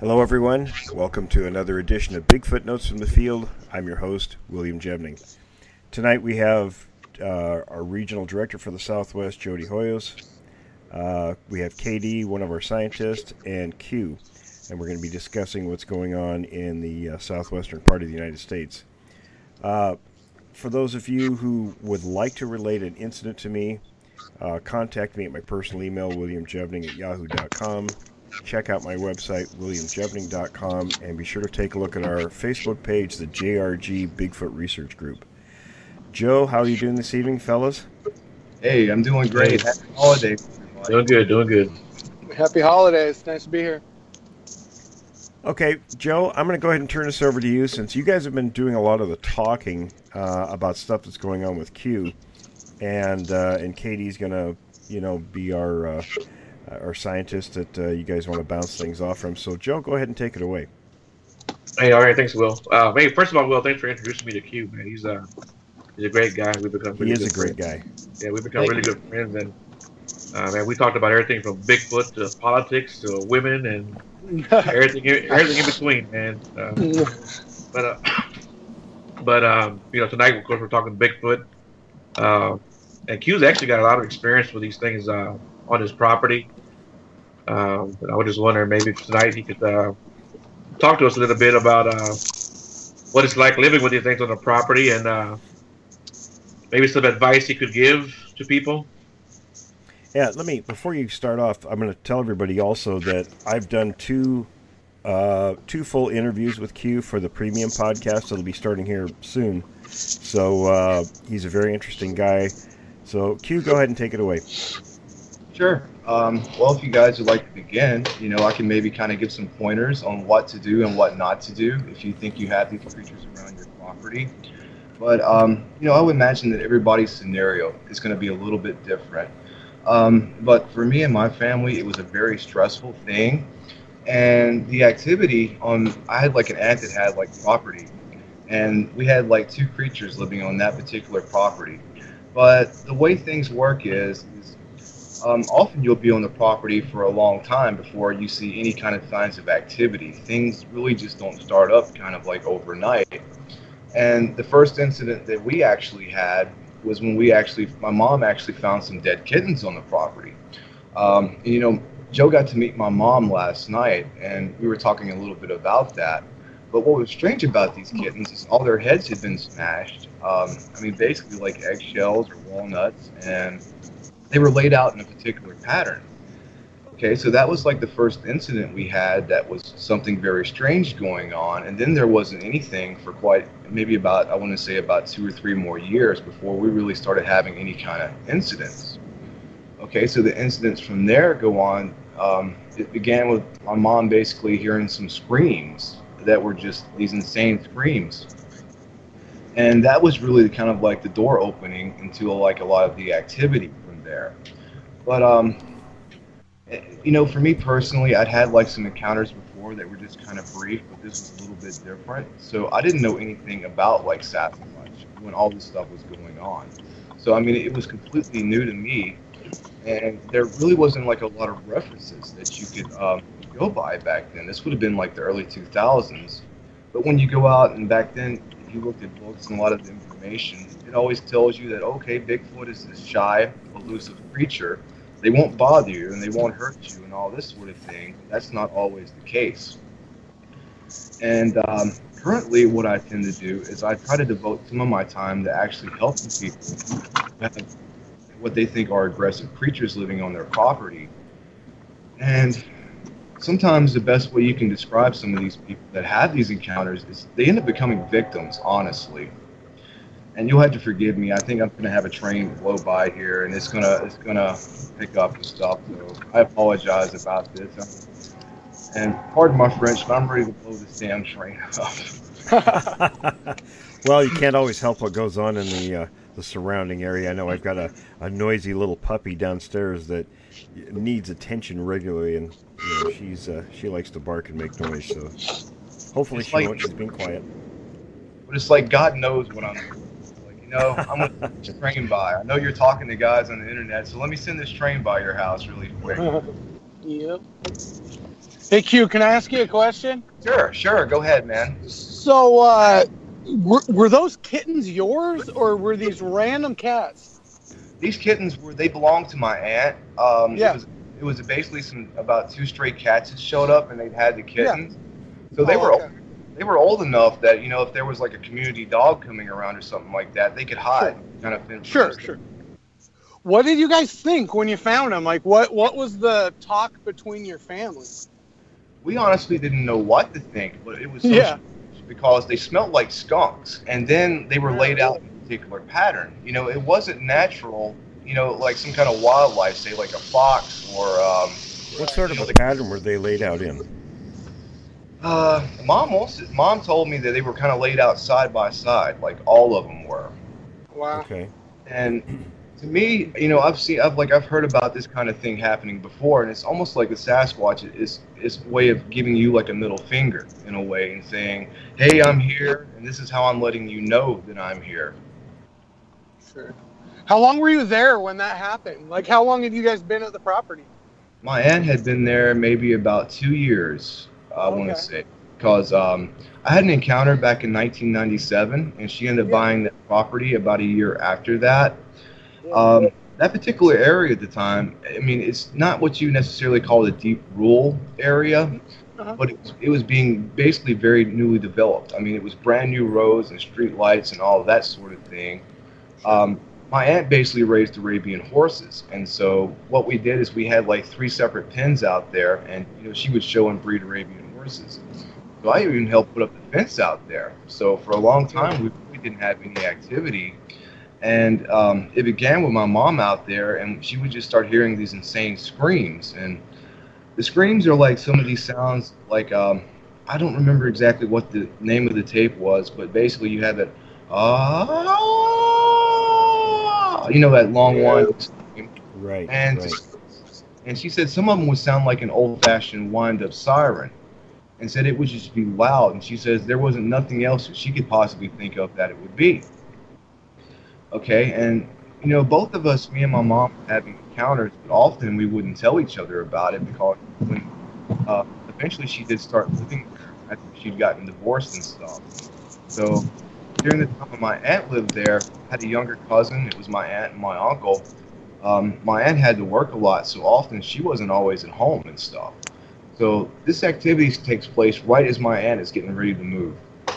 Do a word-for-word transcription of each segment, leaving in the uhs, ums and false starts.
Hello, everyone. Welcome to another edition of Bigfoot Notes from the Field. I'm your host, William Jebning. Tonight we have uh, our regional director for the Southwest, Jody Hoyos. Uh, we have K D, one of our scientists, and Q. And we're going to be discussing what's going on in the uh, southwestern part of the United States. Uh, for those of you who would like to relate an incident to me, uh, contact me at my personal email, william jebning at yahoo dot com. Check out my website, william jebning dot com, and be sure to take a look at our Facebook page, the J R G Bigfoot Research Group. Joe, how are you doing this evening, fellas? Hey, I'm doing great. Happy holidays, everybody. Doing good, doing good. Happy holidays. Nice to be here. Okay, Joe, I'm going to go ahead and turn this over to you since you guys have been doing a lot of the talking uh, about stuff that's going on with Q, and uh, and Katie's going to, you know, be our uh, our scientist that uh, you guys want to bounce things off from. So, Joe, go ahead and take it away. Hey, all right, thanks, Will. Uh, hey, first of all, Will, thanks for introducing me to Q, man. He's uh, he's a great guy. We've become really he is good a great friends. guy. Yeah, we've become Thank really you. good friends, and uh, man, we talked about everything from Bigfoot to politics to women and everything, everything in between, man. Uh, but uh, but um, you know, tonight, of course, we're talking Bigfoot, uh, and Q's actually got a lot of experience with these things uh, on his property. Um, I was just wondering, maybe tonight he could uh, talk to us a little bit about uh, what it's like living with these things on the property, and uh, maybe some advice he could give to people. Yeah, let me, before you start off, I'm going to tell everybody also that I've done two uh, two full interviews with Q for the premium podcast that'll be starting here soon. So uh, he's a very interesting guy. So Q, go ahead and take it away. Sure. Um, well, if you guys would like to begin, you know, I can maybe kind of give some pointers on what to do and what not to do if you think you have these creatures around your property. But, um, you know, I would imagine that everybody's scenario is going to be a little bit different. Um, but for me and my family, it was a very stressful thing. And the activity on, I had like an aunt that had like property. And we had like two creatures living on that particular property. But the way things work is, is Um, often you'll be on the property for a long time before you see any kind of signs of activity. Things really just don't start up kind of like overnight. And the first incident that we actually had was when we actually, my mom actually found some dead kittens on the property. Um, and, you know, Joe got to meet my mom last night, and we were talking a little bit about that. But what was strange about these kittens is all their heads had been smashed. Um, I mean, basically like eggshells or walnuts, and they were laid out in a particular pattern. Okay, so that was like the first incident we had that was something very strange going on. And then there wasn't anything for quite, maybe about, I want to say about two or three more years before we really started having any kind of incidents. Okay, so the incidents from there go on. Um, it began with my mom basically hearing some screams that were just these insane screams. And that was really kind of like the door opening into like a lot of the activity there. But um you know, for me personally, I'd had like some encounters before that were just kind of brief, but this was a little bit different. So I didn't know anything about like Sasquatch when all this stuff was going on. So I mean, it was completely new to me, and there really wasn't like a lot of references that you could um, go by back then. This would have been like the early two thousands. But when you go out and back then, if you looked at books and a lot of the information, it always tells you that, okay, Bigfoot is this shy, elusive creature. They won't bother you and they won't hurt you and all this sort of thing. That's not always the case. And um, currently what I tend to do is I try to devote some of my time to actually helping people who have what they think are aggressive creatures living on their property. And sometimes the best way you can describe some of these people that have these encounters is they end up becoming victims, honestly. And you'll have to forgive me. I think I'm going to have a train blow by here, and it's going to it's going to pick up and stuff. So I apologize about this. And pardon my French, but I'm ready to blow this damn train up. Well, you can't always help what goes on in the uh, the surrounding area. I know I've got a, a noisy little puppy downstairs that needs attention regularly, and you know, she's uh, she likes to bark and make noise. So hopefully it's she like, won't. She's being quiet. But it's like God knows what I'm doing. No, I'm going to send this train by. I know you're talking to guys on the internet, so let me send this train by your house really quick. Yep. Hey, Q, can I ask you a question? Sure, sure. Go ahead, man. So, uh, were, were those kittens yours, or were these random cats? These kittens were they belonged to my aunt. Um, Yeah. It was it was basically some about two stray cats that showed up, and they'd had the kittens. So they Oh, were okay. they were old enough that, you know, if there was like a community dog coming around or something like that, they could hide. Kind of fend for Sure, themselves. sure. What did you guys think when you found them? Like, what, what was the talk between your families? We honestly didn't know what to think, but it was so Yeah. strange because they smelled like skunks, and then they were Yeah. laid out in a particular pattern. You know, it wasn't natural. You know, like some kind of wildlife, say like a fox or. Um, What sort of you know, a the- pattern were they laid out in? Uh, mom also, mom told me that they were kind of laid out side by side, like all of them were. Wow. Okay. And to me, you know, I've seen, I've like, I've heard about this kind of thing happening before, and it's almost like the Sasquatch is is a way of giving you like a middle finger in a way and saying, "Hey, I'm here, and this is how I'm letting you know that I'm here." Sure. How long were you there when that happened? Like, how long had you guys been at the property? My aunt had been there maybe about two years, I want Okay. to say, because um, I had an encounter back in nineteen ninety-seven, and she ended up Yeah. buying that property about a year after that. Um, that particular area at the time, I mean, it's not what you necessarily call a deep rural area, Uh-huh. but it was, it was being basically very newly developed. I mean, it was brand new roads and street lights and all of that sort of thing. Um, my aunt basically raised Arabian horses, and so what we did is we had like three separate pens out there, and you know she would show and breed Arabian horses. So I even helped put up the fence out there. So for a long time we really didn't have any activity, and um, it began with my mom out there, and she would just start hearing these insane screams, and the screams are like some of these sounds like um, I don't remember exactly what the name of the tape was, but basically you had that ah, you know, that long Yeah. one. Right. And right. and she said some of them would sound like an old-fashioned wind-up siren, and said it would just be loud. And she says there wasn't nothing else that she could possibly think of that it would be. Okay, and you know, both of us, me and my mom, were having encounters, but often we wouldn't tell each other about it because when uh, eventually she did start living there after she'd gotten divorced and stuff. So during the time when my aunt lived there, I had a younger cousin. It was my aunt and my uncle. Um, my aunt had to work a lot, so often she wasn't always at home and stuff. So this activity takes place right as my aunt is getting ready to move.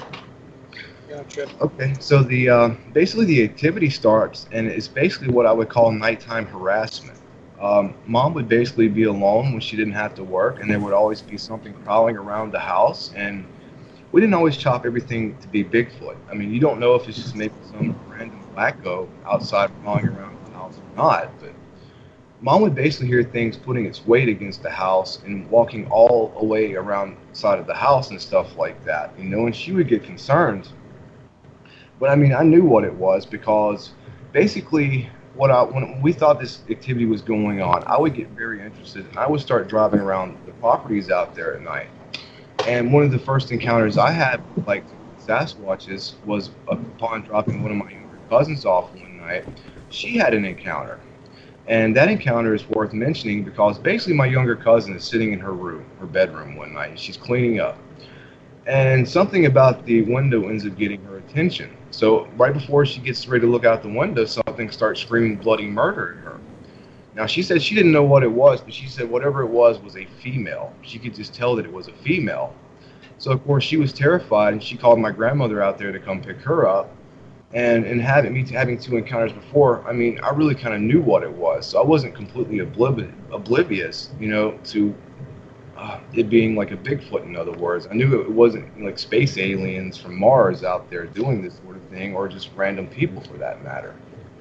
Gotcha. Okay, so the uh, basically the activity starts, and it's basically what I would call nighttime harassment. Um, Mom would basically be alone when she didn't have to work, and there would always be something prowling around the house, and we didn't always chop everything to be Bigfoot. I mean, you don't know if it's just maybe some random wacko outside prowling around the house or not, but Mom would basically hear things putting its weight against the house and walking all the way around the side of the house and stuff like that, you know, and she would get concerned. But I mean, I knew what it was because basically what I, when we thought this activity was going on, I would get very interested and I would start driving around the properties out there at night. And one of the first encounters I had with like Sasquatches was upon dropping one of my younger cousins off one night. She had an encounter. And that encounter is worth mentioning because basically my younger cousin is sitting in her room, her bedroom one night, and she's cleaning up. And something about the window ends up getting her attention. So right before she gets ready to look out the window, something starts screaming bloody murder at her. Now she said she didn't know what it was, but she said whatever it was was a female. She could just tell that it was a female. So of course she was terrified, and she called my grandmother out there to come pick her up. And and having me having two encounters before, I mean, I really kind of knew what it was, so I wasn't completely oblivious, oblivious, you know, to uh, it being like a Bigfoot. In other words, I knew it wasn't like space aliens from Mars out there doing this sort of thing, or just random people for that matter.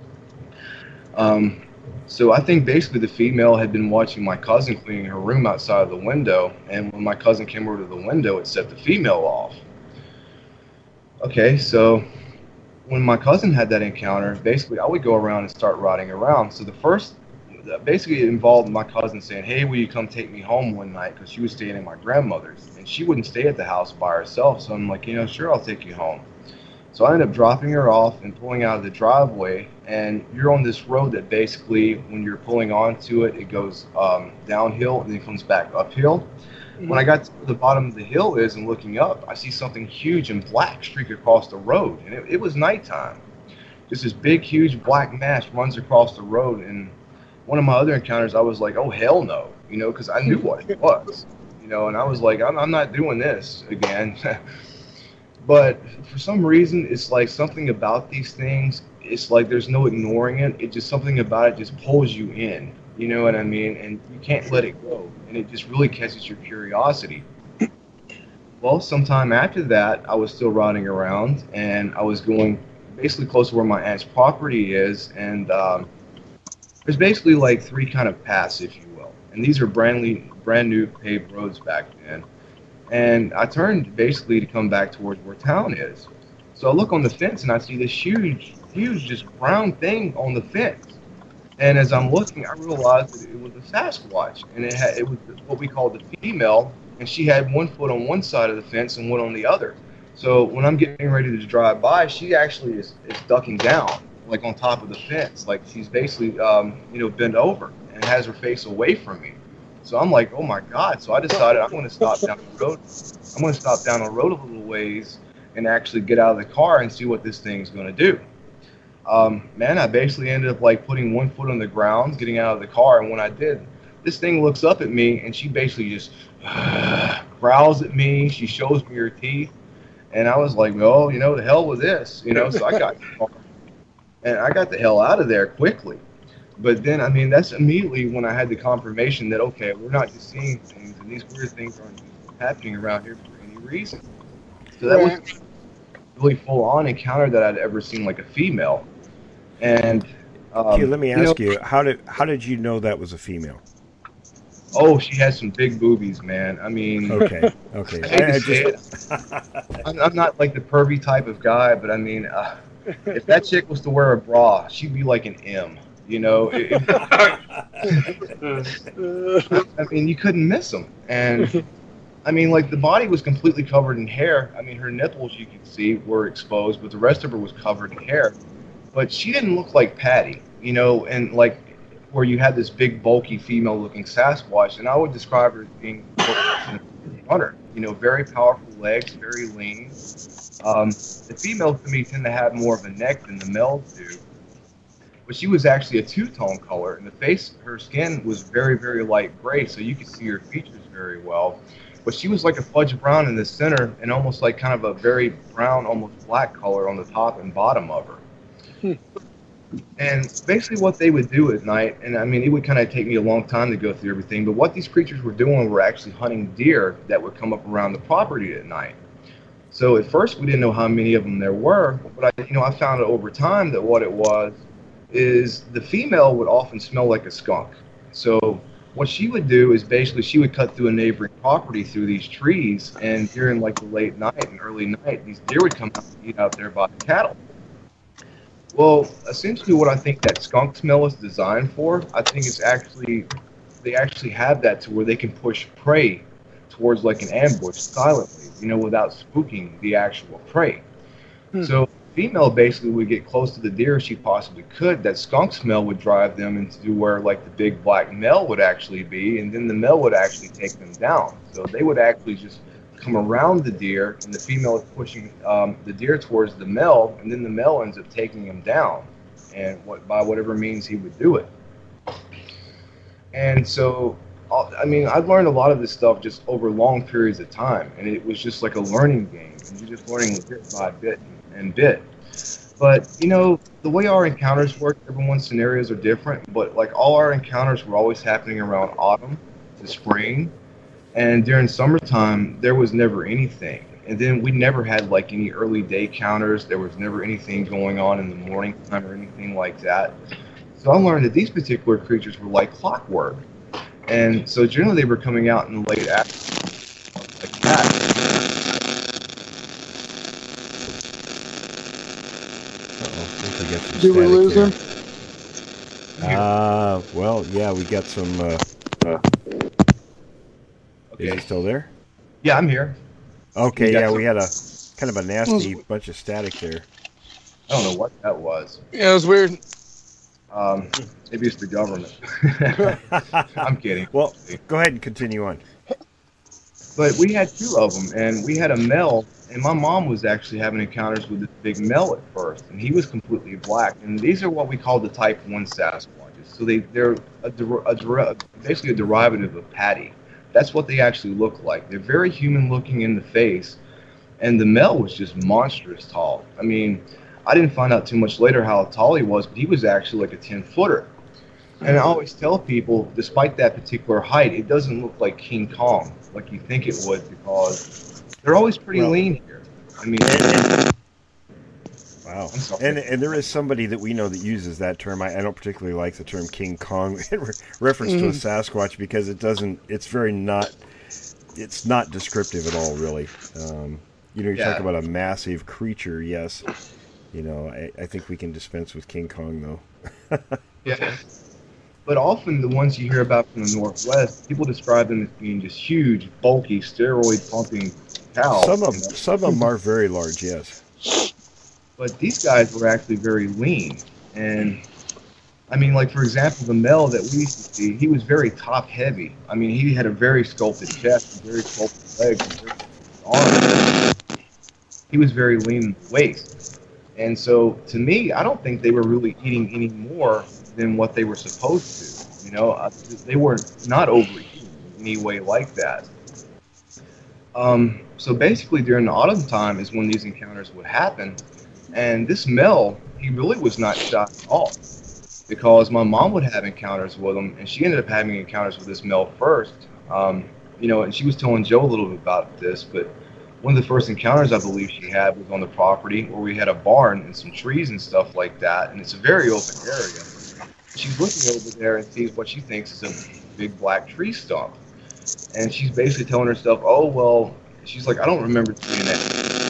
Um, so I think basically the female had been watching my cousin cleaning her room outside of the window, and when my cousin came over to the window, it set the female off. Okay, so when my cousin had that encounter, basically I would go around and start riding around. So the first, basically it involved my cousin saying, hey, will you come take me home one night? Because she was staying at my grandmother's, and she wouldn't stay at the house by herself. So I'm like, you know, sure, I'll take you home. So I ended up dropping her off and pulling out of the driveway, and you're on this road that basically, when you're pulling onto it, it goes um, downhill and then comes back uphill. When I got to where the bottom of the hill is and looking up, I see something huge and black streak across the road, and it, it was nighttime. Just this big, huge black mass runs across the road, and one of my other encounters, I was like, oh, hell no, you know, because I knew what it was, you know, and I was like, I'm, I'm not doing this again. But for some reason, it's like something about these things, it's like there's no ignoring it. It just, something about it just pulls you in, you know what I mean? And you can't let it go, and it just really catches your curiosity. Well, sometime after that, I was still riding around, and I was going basically close to where my aunt's property is, and um, there's basically like three kind of paths, if you will, and these are brand new, brand new paved roads back then. And I turned basically to come back towards where town is. So I look on the fence and I see this huge, huge, just brown thing on the fence. And as I'm looking, I realized that it was a Sasquatch, and it had it was what we call the female, and she had one foot on one side of the fence and one on the other. So when I'm getting ready to drive by, she actually is, is ducking down, like on top of the fence, like she's basically, um, you know, bent over and has her face away from me. So I'm like, oh my God. So I decided I'm going to stop down the road. I'm going to stop down the road a little ways and actually get out of the car and see what this thing's going to do. Um, man, I basically ended up like putting one foot on the ground, getting out of the car. And when I did, this thing looks up at me and she basically just uh, growls at me. She shows me her teeth. And I was like, well, you know, the hell with this, you know, so I got the car. And I got the hell out of there quickly. But then, I mean, that's immediately when I had the confirmation that, okay, we're not just seeing things, and these weird things aren't happening around here for any reason. So that was a really full-on encounter that I'd ever seen, like a female. And um, okay, let me ask you, know, you, how did how did you know that was a female? Oh, she had some big boobies, man. I mean, okay, okay. I hate I, I to say just... it. I'm, I'm not like the pervy type of guy, but I mean, uh, if that chick was to wear a bra, she'd be like an M. You know, it, it, I mean, you couldn't miss them. And I mean, like the body was completely covered in hair. I mean, her nipples, you could see, were exposed, but the rest of her was covered in hair. But she didn't look like Patty, you know, and like where you had this big, bulky, female-looking Sasquatch. And I would describe her as being a runner, you know, very powerful legs, very lean. Um, the females to me tend to have more of a neck than the males do. But she was actually a two-tone color, and the face, her skin was very, very light gray, so you could see her features very well. But she was like a fudge brown in the center, and almost like kind of a very brown, almost black color on the top and bottom of her. Hmm. And basically what they would do at night, and I mean, it would kind of take me a long time to go through everything, but what these creatures were doing were actually hunting deer that would come up around the property at night. So at first we didn't know how many of them there were, but I, you know, I found out over time that what it was is the female would often smell like a skunk. So what she would do is basically she would cut through a neighboring property through these trees, and during like the late night and early night, these deer would come out and eat out there by the cattle. Well, essentially what I think that skunk smell is designed for, I think it's actually, they actually have that to where they can push prey towards like an ambush silently, you know, without spooking the actual prey. Hmm. So female basically would get close to the deer as she possibly could. That skunk smell would drive them into where like the big black male would actually be, and then the male would actually take them down. So they would actually just come around the deer, and the female is pushing um, the deer towards the male, and then the male ends up taking him down, and what by whatever means he would do it. And so, I mean, I've learned a lot of this stuff just over long periods of time, and it was just like a learning game, and you're just learning bit by bit and bit. But, you know, the way our encounters work, everyone's scenarios are different, but like all our encounters were always happening around autumn to spring, and during summertime, there was never anything. And then we never had like any early day counters. There was never anything going on in the morning time or anything like that. So I learned that these particular creatures were like clockwork. And so generally they were coming out in the late afternoon, like cats. Uh-oh, Did we lose there. him? Uh, well, yeah, we got some... Uh, uh, Okay. Is he still there? Yeah, I'm here. Okay, You got yeah, some- we had a kind of a nasty bunch of static there. I don't know what that was. Yeah, it was weird. Um, maybe it's the government. I'm kidding. Well, go ahead and continue on. But we had two of them, and we had a male, and my mom was actually having encounters with this big male at first, and he was completely black. And these are what we call the type one Sasquatches. So they, they're a, a, a, basically a derivative of Patty. That's what they actually look like. They're very human-looking in the face, and the male was just monstrous tall. I mean, I didn't find out too much later how tall he was, but he was actually like a ten-footer. And I always tell people, despite that particular height, it doesn't look like King Kong like you think it would, because they're always pretty well, lean here. I mean, wow. And and there is somebody that we know that uses that term. I, I don't particularly like the term King Kong in re- reference mm. to a Sasquatch, because it doesn't. It's very not. It's not descriptive at all, really. Um, you know, you yeah. talk about a massive creature. Yes. You know, I, I think we can dispense with King Kong, though. Yeah. But often the ones you hear about from the Northwest, people describe them as being just huge, bulky, steroid-pumping cows. Some of, you know? some of them are very large, yes. But these guys were actually very lean. And, I mean, like, for example, the male that we used to see, he was very top-heavy. I mean, he had a very sculpted chest, and very sculpted legs, and very arms. He was very lean in the waist. And so, to me, I don't think they were really eating any more than what they were supposed to. You know, uh, they were not overeating in any way like that. Um, so basically, during the autumn time is when these encounters would happen. And this male, he really was not shot at all, because my mom would have encounters with him, and she ended up having encounters with this male first. Um, you know, and she was telling Joe a little bit about this, but one of the first encounters I believe she had was on the property where we had a barn and some trees and stuff like that, and it's a very open area. She's looking over there and sees what she thinks is a big black tree stump. And she's basically telling herself, oh, well, she's like, I don't remember seeing that.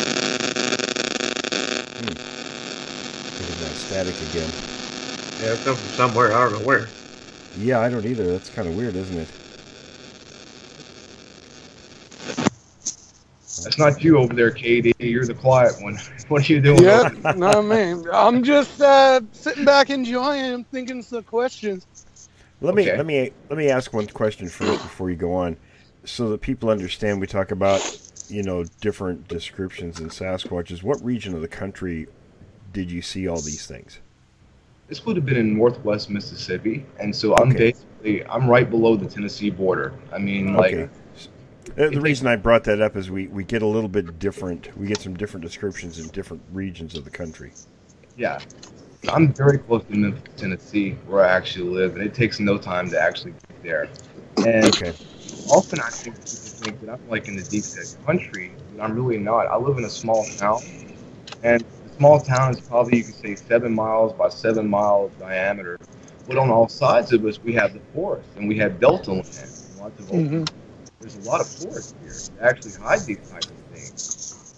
Hmm. Getting that static again. Yeah, it comes from somewhere. I don't know where. Yeah, I don't either. That's kind of weird, isn't it? That's not you over there, Katie. You're the quiet one. What are you doing? Yeah, no, man. I'm just uh, sitting back enjoying. I'm thinking some questions. Let me okay. let me let me ask one question first before you go on, so that people understand. We talk about, you know, different descriptions in Sasquatches. What region of the country did you see all these things? This would have been in northwest Mississippi, and so I'm okay. basically I'm right below the Tennessee border. I mean, like. Okay. Uh, the reason I brought that up is we, we get a little bit different. We get some different descriptions in different regions of the country. Yeah. I'm very close to Memphis, Tennessee, where I actually live, and it takes no time to actually get there. And okay. often I think people think that I'm like in the deep set country, but I'm really not. I live in a small town, and the small town is probably, you could say, seven miles by seven miles diameter. But on all sides of us, we have the forest, and we have delta land, and lots of open. Mm-hmm. There's a lot of forest here to actually hide these types of things.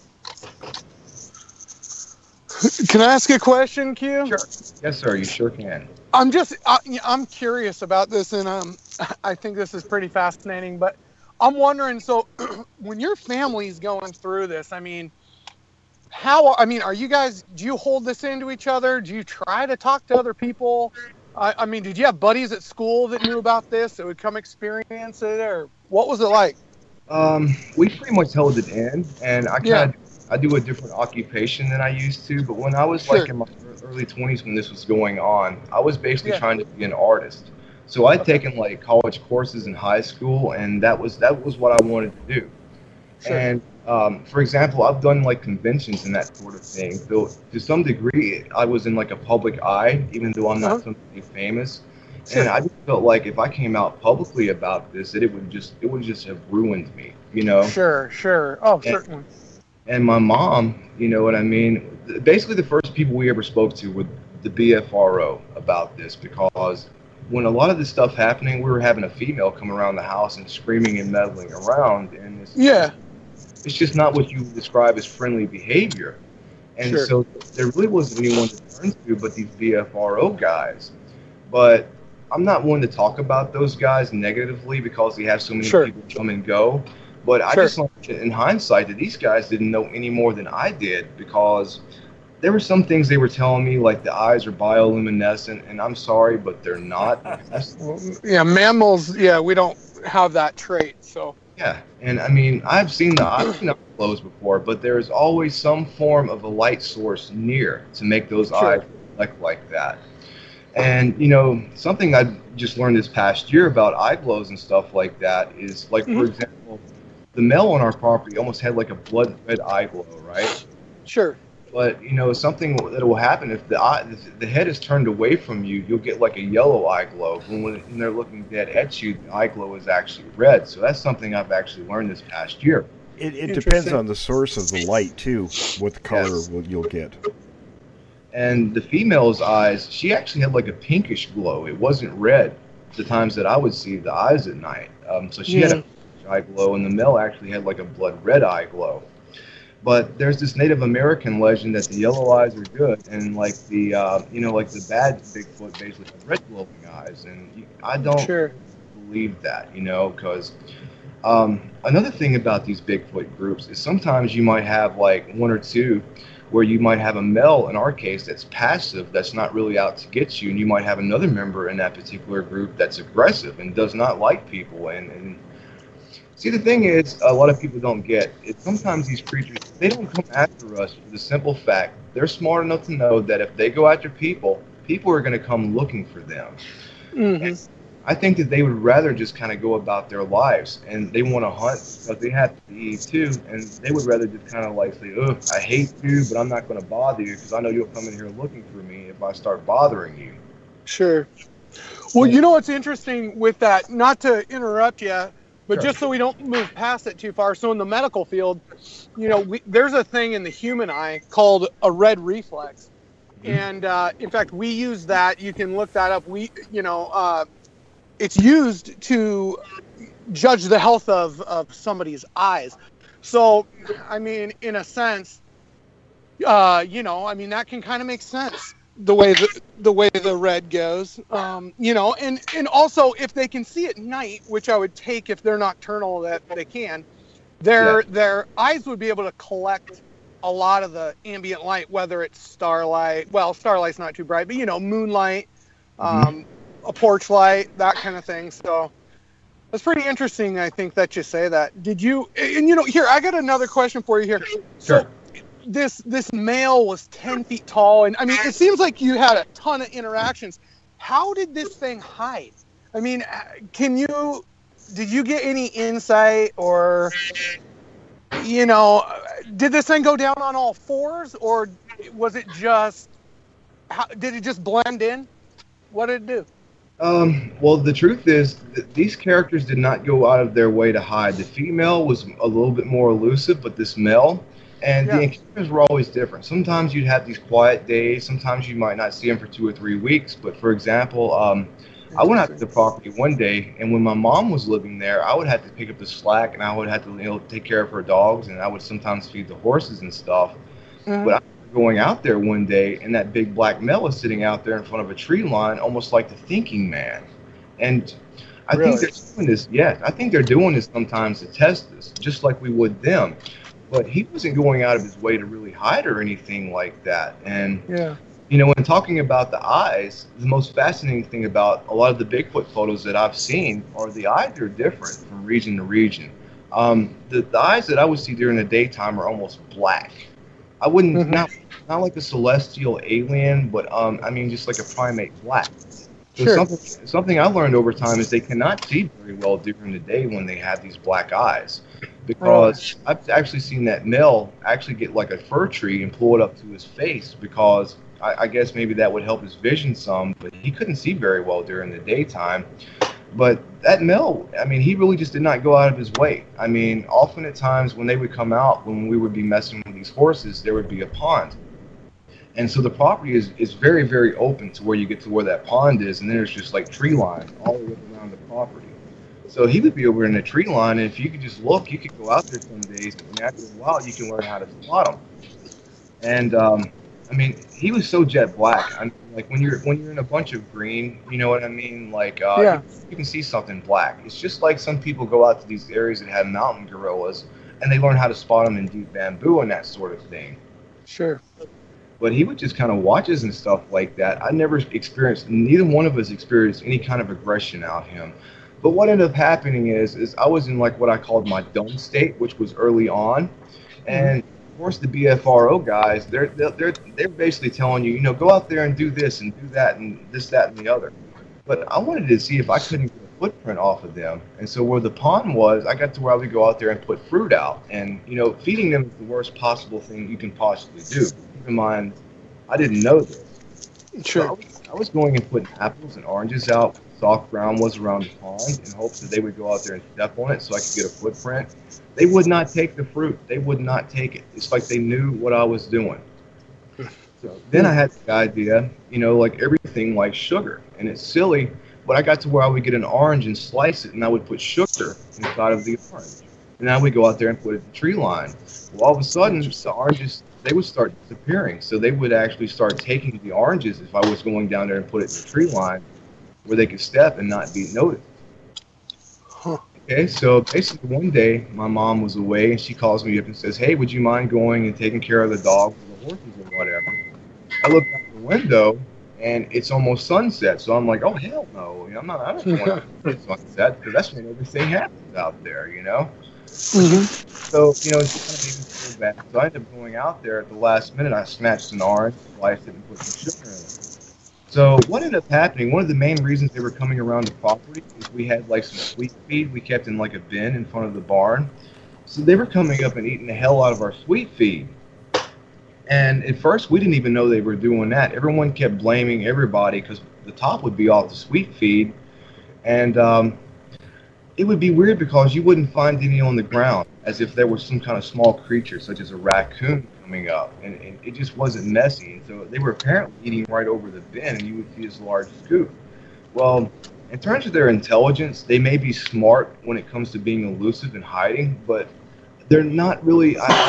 Can I ask a question, Q? Sure. Yes, sir. You sure can. I'm just, I, I'm curious about this, and um, I think this is pretty fascinating. But I'm wondering, so when your family's going through this, I mean, how? I mean, are you guys? Do you hold this into each other? Do you try to talk to other people? I, I mean, did you have buddies at school that knew about this that would come experience it, or what was it like? Um, we pretty much held it in, and I kind of yeah. I do a different occupation than I used to. But when I was sure. like in my early twenties, when this was going on, I was basically yeah. trying to be an artist. So I'd okay. taken like college courses in high school, and that was that was what I wanted to do. Sure. And um, for example, I've done like conventions and that sort of thing. So to some degree, I was in like a public eye, even though I'm not uh-huh. somebody famous. Sure. And I just felt like if I came out publicly about this, that it would just it would just have ruined me, you know. Sure, sure. Oh, and, certainly. And my mom, you know what I mean. Basically, the first people we ever spoke to were the B F R O about this, because when a lot of this stuff happening, we were having a female come around the house and screaming and meddling around, and it's, yeah, it's just not what you would describe as friendly behavior. And sure. so there really wasn't anyone to turn to but these B F R O guys. But I'm not one to talk about those guys negatively because they have so many sure. people come and go. But I sure. just learned in hindsight that these guys didn't know any more than I did, because there were some things they were telling me, like the eyes are bioluminescent, and I'm sorry, but they're not. Well, yeah, mammals, yeah, we don't have that trait. So Yeah, and I mean, I've seen the I've seen eye glows before, but there's always some form of a light source near to make those Sure. eyes reflect like that. And you know, something I just learned this past year about eye glows and stuff like that is, like, Mhm. for example, the male on our property almost had like a blood red eye glow, right? Sure. But you know, something that will happen if the eye, if the head is turned away from you, you'll get like a yellow eye glow. When, when they're looking dead at you, the eye glow is actually red. So that's something I've actually learned this past year. It, it depends Interesting. on the source of the light too, what the color Yes. will, you'll get. And the female's eyes, she actually had like a pinkish glow. It wasn't red the times that I would see the eyes at night. Um, so she had a pinkish eye glow, and the male actually had like a blood red eye glow. But there's this Native American legend that the yellow eyes are good, and like the uh, you know, like the bad Bigfoot basically has red glowing eyes, and you, I don't Sure. believe that, you know, because um, another thing about these Bigfoot groups is sometimes you might have like one or two where you might have a male, in our case, that's passive, that's not really out to get you, and you might have another member in that particular group that's aggressive and does not like people. And, and see, the thing is, a lot of people don't get is sometimes these creatures, they don't come after us for the simple fact they're smart enough to know that if they go after people, people are going to come looking for them. hmm I think that they would rather just kind of go about their lives, and they want to hunt because they have to eat too, and they would rather just kind of like say, "Ugh, I hate you, but I'm not going to bother you because I know you'll come in here looking for me if I start bothering you." Sure. Well, you know what's interesting with that, not to interrupt you, but Sure. just so we don't move past it too far. So in the medical field, you know, we, there's a thing in the human eye called a red reflex. Mhm. And uh, in fact, we use that. You can look that up. We, you know, uh, it's used to judge the health of, of somebody's eyes. So, I mean, in a sense, uh, you know, I mean, that can kind of make sense the way the, the way the red goes, um, you know, and, and also if they can see at night, which I would take if they're nocturnal that they can, their, Yeah. their eyes would be able to collect a lot of the ambient light, whether it's starlight, well, starlight's not too bright, but you know, moonlight, um, a porch light, that kind of thing. So that's pretty interesting. I think that you say that. Did you, and you know, here, I got another question for you here. So Sure. this, this male was ten feet tall. And I mean, it seems like you had a ton of interactions. How did this thing hide? I mean, can you, did you get any insight or, you know, did this thing go down on all fours or was it just, how, did it just blend in? What did it do? Um, well, the truth is that these characters did not go out of their way to hide. The female was a little bit more elusive, but this male, and Yeah. the encounters were always different. Sometimes you'd have these quiet days. Sometimes you might not see them for two or three weeks. But for example, um, I went out to the property one day, and when my mom was living there, I would have to pick up the slack, and I would have to, you know, take care of her dogs, and I would sometimes feed the horses and stuff. Mhm. But I was going out there one day, and that big black male is sitting out there in front of a tree line, almost like the thinking man. And I Really? think they're doing this. Yes, I think they're doing this sometimes to test us, just like we would them. But he wasn't going out of his way to really hide or anything like that. And Yeah. you know, when talking about the eyes, the most fascinating thing about a lot of the Bigfoot photos that I've seen are the eyes are different from region to region. Um, the, the eyes that I would see during the daytime are almost black. I wouldn't, Mhm. not, not like a celestial alien, but um, I mean, just like a primate black. So Sure. something, something I learned over time is they cannot see very well during the day when they have these black eyes. Because I've actually seen that male actually get like a fir tree and pull it up to his face because I, I guess maybe that would help his vision some, but he couldn't see very well during the daytime. But that male, I mean, he really just did not go out of his way. I mean, often at times when they would come out, when we would be messing with these horses, there would be a pond. And so the property is, is very, very open to where you get to where that pond is, and then there's just like tree line all the way around the property. So he would be over in the tree line, and if you could just look, you could go out there some days, and after a while, you can learn how to spot him. And um, I mean, he was so jet black. I mean, like when you're when you're in a bunch of green, you know what I mean? Like uh, Yeah. you, you can see something black. It's just like some people go out to these areas that have mountain gorillas, and they learn how to spot them in deep bamboo and that sort of thing. Sure. But he would just kind of watch us and stuff like that. I never experienced, neither one of us experienced any kind of aggression out of him. But what ended up happening is, is I was in like what I called my dumb state, which was early on, and of course the B F R O guys, they're they're they're basically telling you, you know, go out there and do this and do that and this, that, and the other. But I wanted to see if I couldn't get a footprint off of them, and so where the pond was, I got to where I would go out there and put fruit out, and you know, feeding them is the worst possible thing you can possibly do. Keep in mind, I didn't know this. Sure. So I, was, I was going and putting apples and oranges out. Soft ground was around the pond in hopes that they would go out there and step on it so I could get a footprint. They would not take the fruit. They would not take it. It's like they knew what I was doing. So then I had the idea, you know, like everything like sugar. And it's silly, but I got to where I would get an orange and slice it, and I would put sugar inside of the orange. And then we go out there and put it in the tree line. Well, all of a sudden, the oranges, they would start disappearing. So they would actually start taking the oranges if I was going down there and put it in the tree line, where they could step and not be noticed. Huh. Okay, so basically one day my mom was away and she calls me up and says, hey, would you mind going and taking care of the dogs and the horses or whatever? I look out the window and it's almost sunset, so I'm like, oh hell no, you know, I'm not, I don't want to at sunset because that's when everything happens out there, you know. Mm-hmm. So you know, it's kind of made me feel bad. So I ended up going out there at the last minute. I snatched an orange, sliced it, and put some sugar in it. So what ended up happening, one of the main reasons they were coming around the property is we had like some sweet feed we kept in like a bin in front of the barn. So they were coming up and eating the hell out of our sweet feed. And at first we didn't even know they were doing that. Everyone kept blaming everybody because the top would be off the sweet feed. And um, it would be weird because you wouldn't find any on the ground, as if there was some kind of small creature such as a raccoon coming up, and, and it just wasn't messy. And so they were apparently eating right over the bin, and you would see this large scoop. Well, in terms of their intelligence, they may be smart when it comes to being elusive and hiding, but they're not really, I,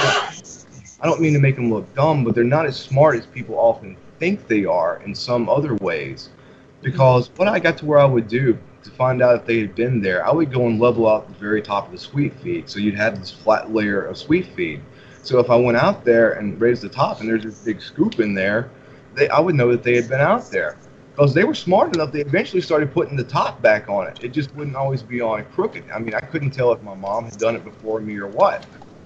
I don't mean to make them look dumb, but they're not as smart as people often think they are in some other ways. Because what I got to where I would do to find out if they had been there, I would go and level out the very top of the sweet feed, so you'd have this flat layer of sweet feed. So if I went out there and raised the top and there's this big scoop in there, they, I would know that they had been out there. Because they were smart enough, they eventually started putting the top back on it. It just wouldn't always be on crooked. I mean, I couldn't tell if my mom had done it before me or what.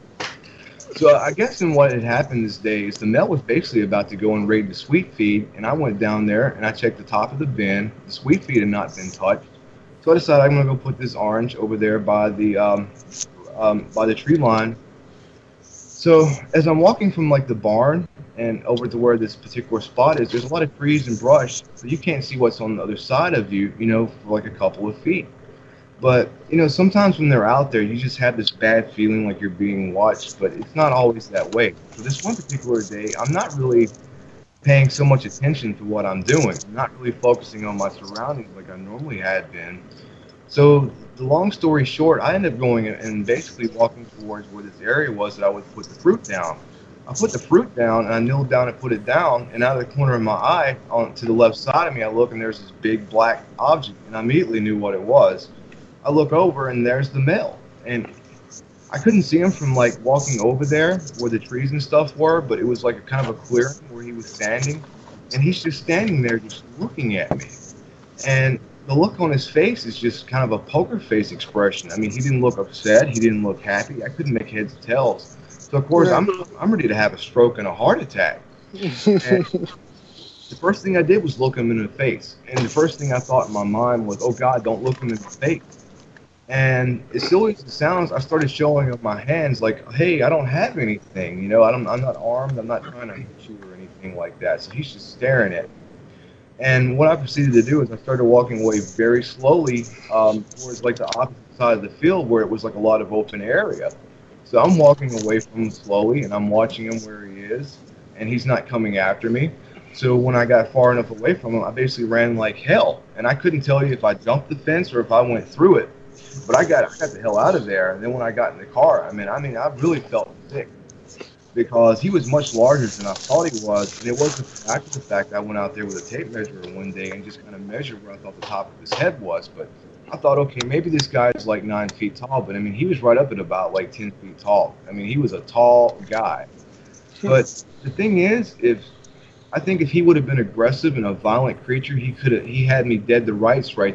So I guess in what had happened this day is the male was basically about to go and raid the sweet feed, and I went down there and I checked the top of the bin. The sweet feed had not been touched. So I decided I'm going to go put this orange over there by the um, um, by the tree line. So as I'm walking from like the barn and over to where this particular spot is, there's a lot of trees and brush, so you can't see what's on the other side of you, you know, for like a couple of feet. But, you know, sometimes when they're out there, you just have this bad feeling like you're being watched, but it's not always that way. So this one particular day, I'm not really paying so much attention to what I'm doing. I'm not really focusing on my surroundings like I normally had been. So the long story short, I ended up going and basically walking towards where this area was that I would put the fruit down. I put the fruit down and I kneeled down and put it down, and out of the corner of my eye, on to the left side of me, I look and there's this big black object, and I immediately knew what it was. I look over and there's the male, and I couldn't see him from like walking over there where the trees and stuff were, but it was like a kind of a clearing where he was standing, and he's just standing there just looking at me. And the look on his face is just kind of a poker face expression. I mean, he didn't look upset. He didn't look happy. I couldn't make heads or tails. So, of course, I'm I'm ready to have a stroke and a heart attack. And the first thing I did was look him in the face. And the first thing I thought in my mind was, oh, God, don't look him in the face. And as silly as it sounds, I started showing him my hands like, hey, I don't have anything. You know, I don't, I'm not armed. I'm not trying to hit you or anything like that. So he's just staring at me. And what I proceeded to do is I started walking away very slowly um, towards like the opposite side of the field where it was like a lot of open area. So I'm walking away from him slowly, and I'm watching him where he is, and he's not coming after me. So when I got far enough away from him, I basically ran like hell. And I couldn't tell you if I jumped the fence or if I went through it. But I got I got the hell out of there. And then when I got in the car, I mean, I mean, I really felt sick. Because he was much larger than I thought he was, and it wasn't after the fact I went out there with a tape measure one day and just kind of measured where I thought the top of his head was. But I thought, okay, maybe this guy's like nine feet tall, but I mean, he was right up at about like ten feet tall. I mean, he was a tall guy. But the thing is, if I think if he would have been aggressive and a violent creature, he could have he had me dead to rights right there, and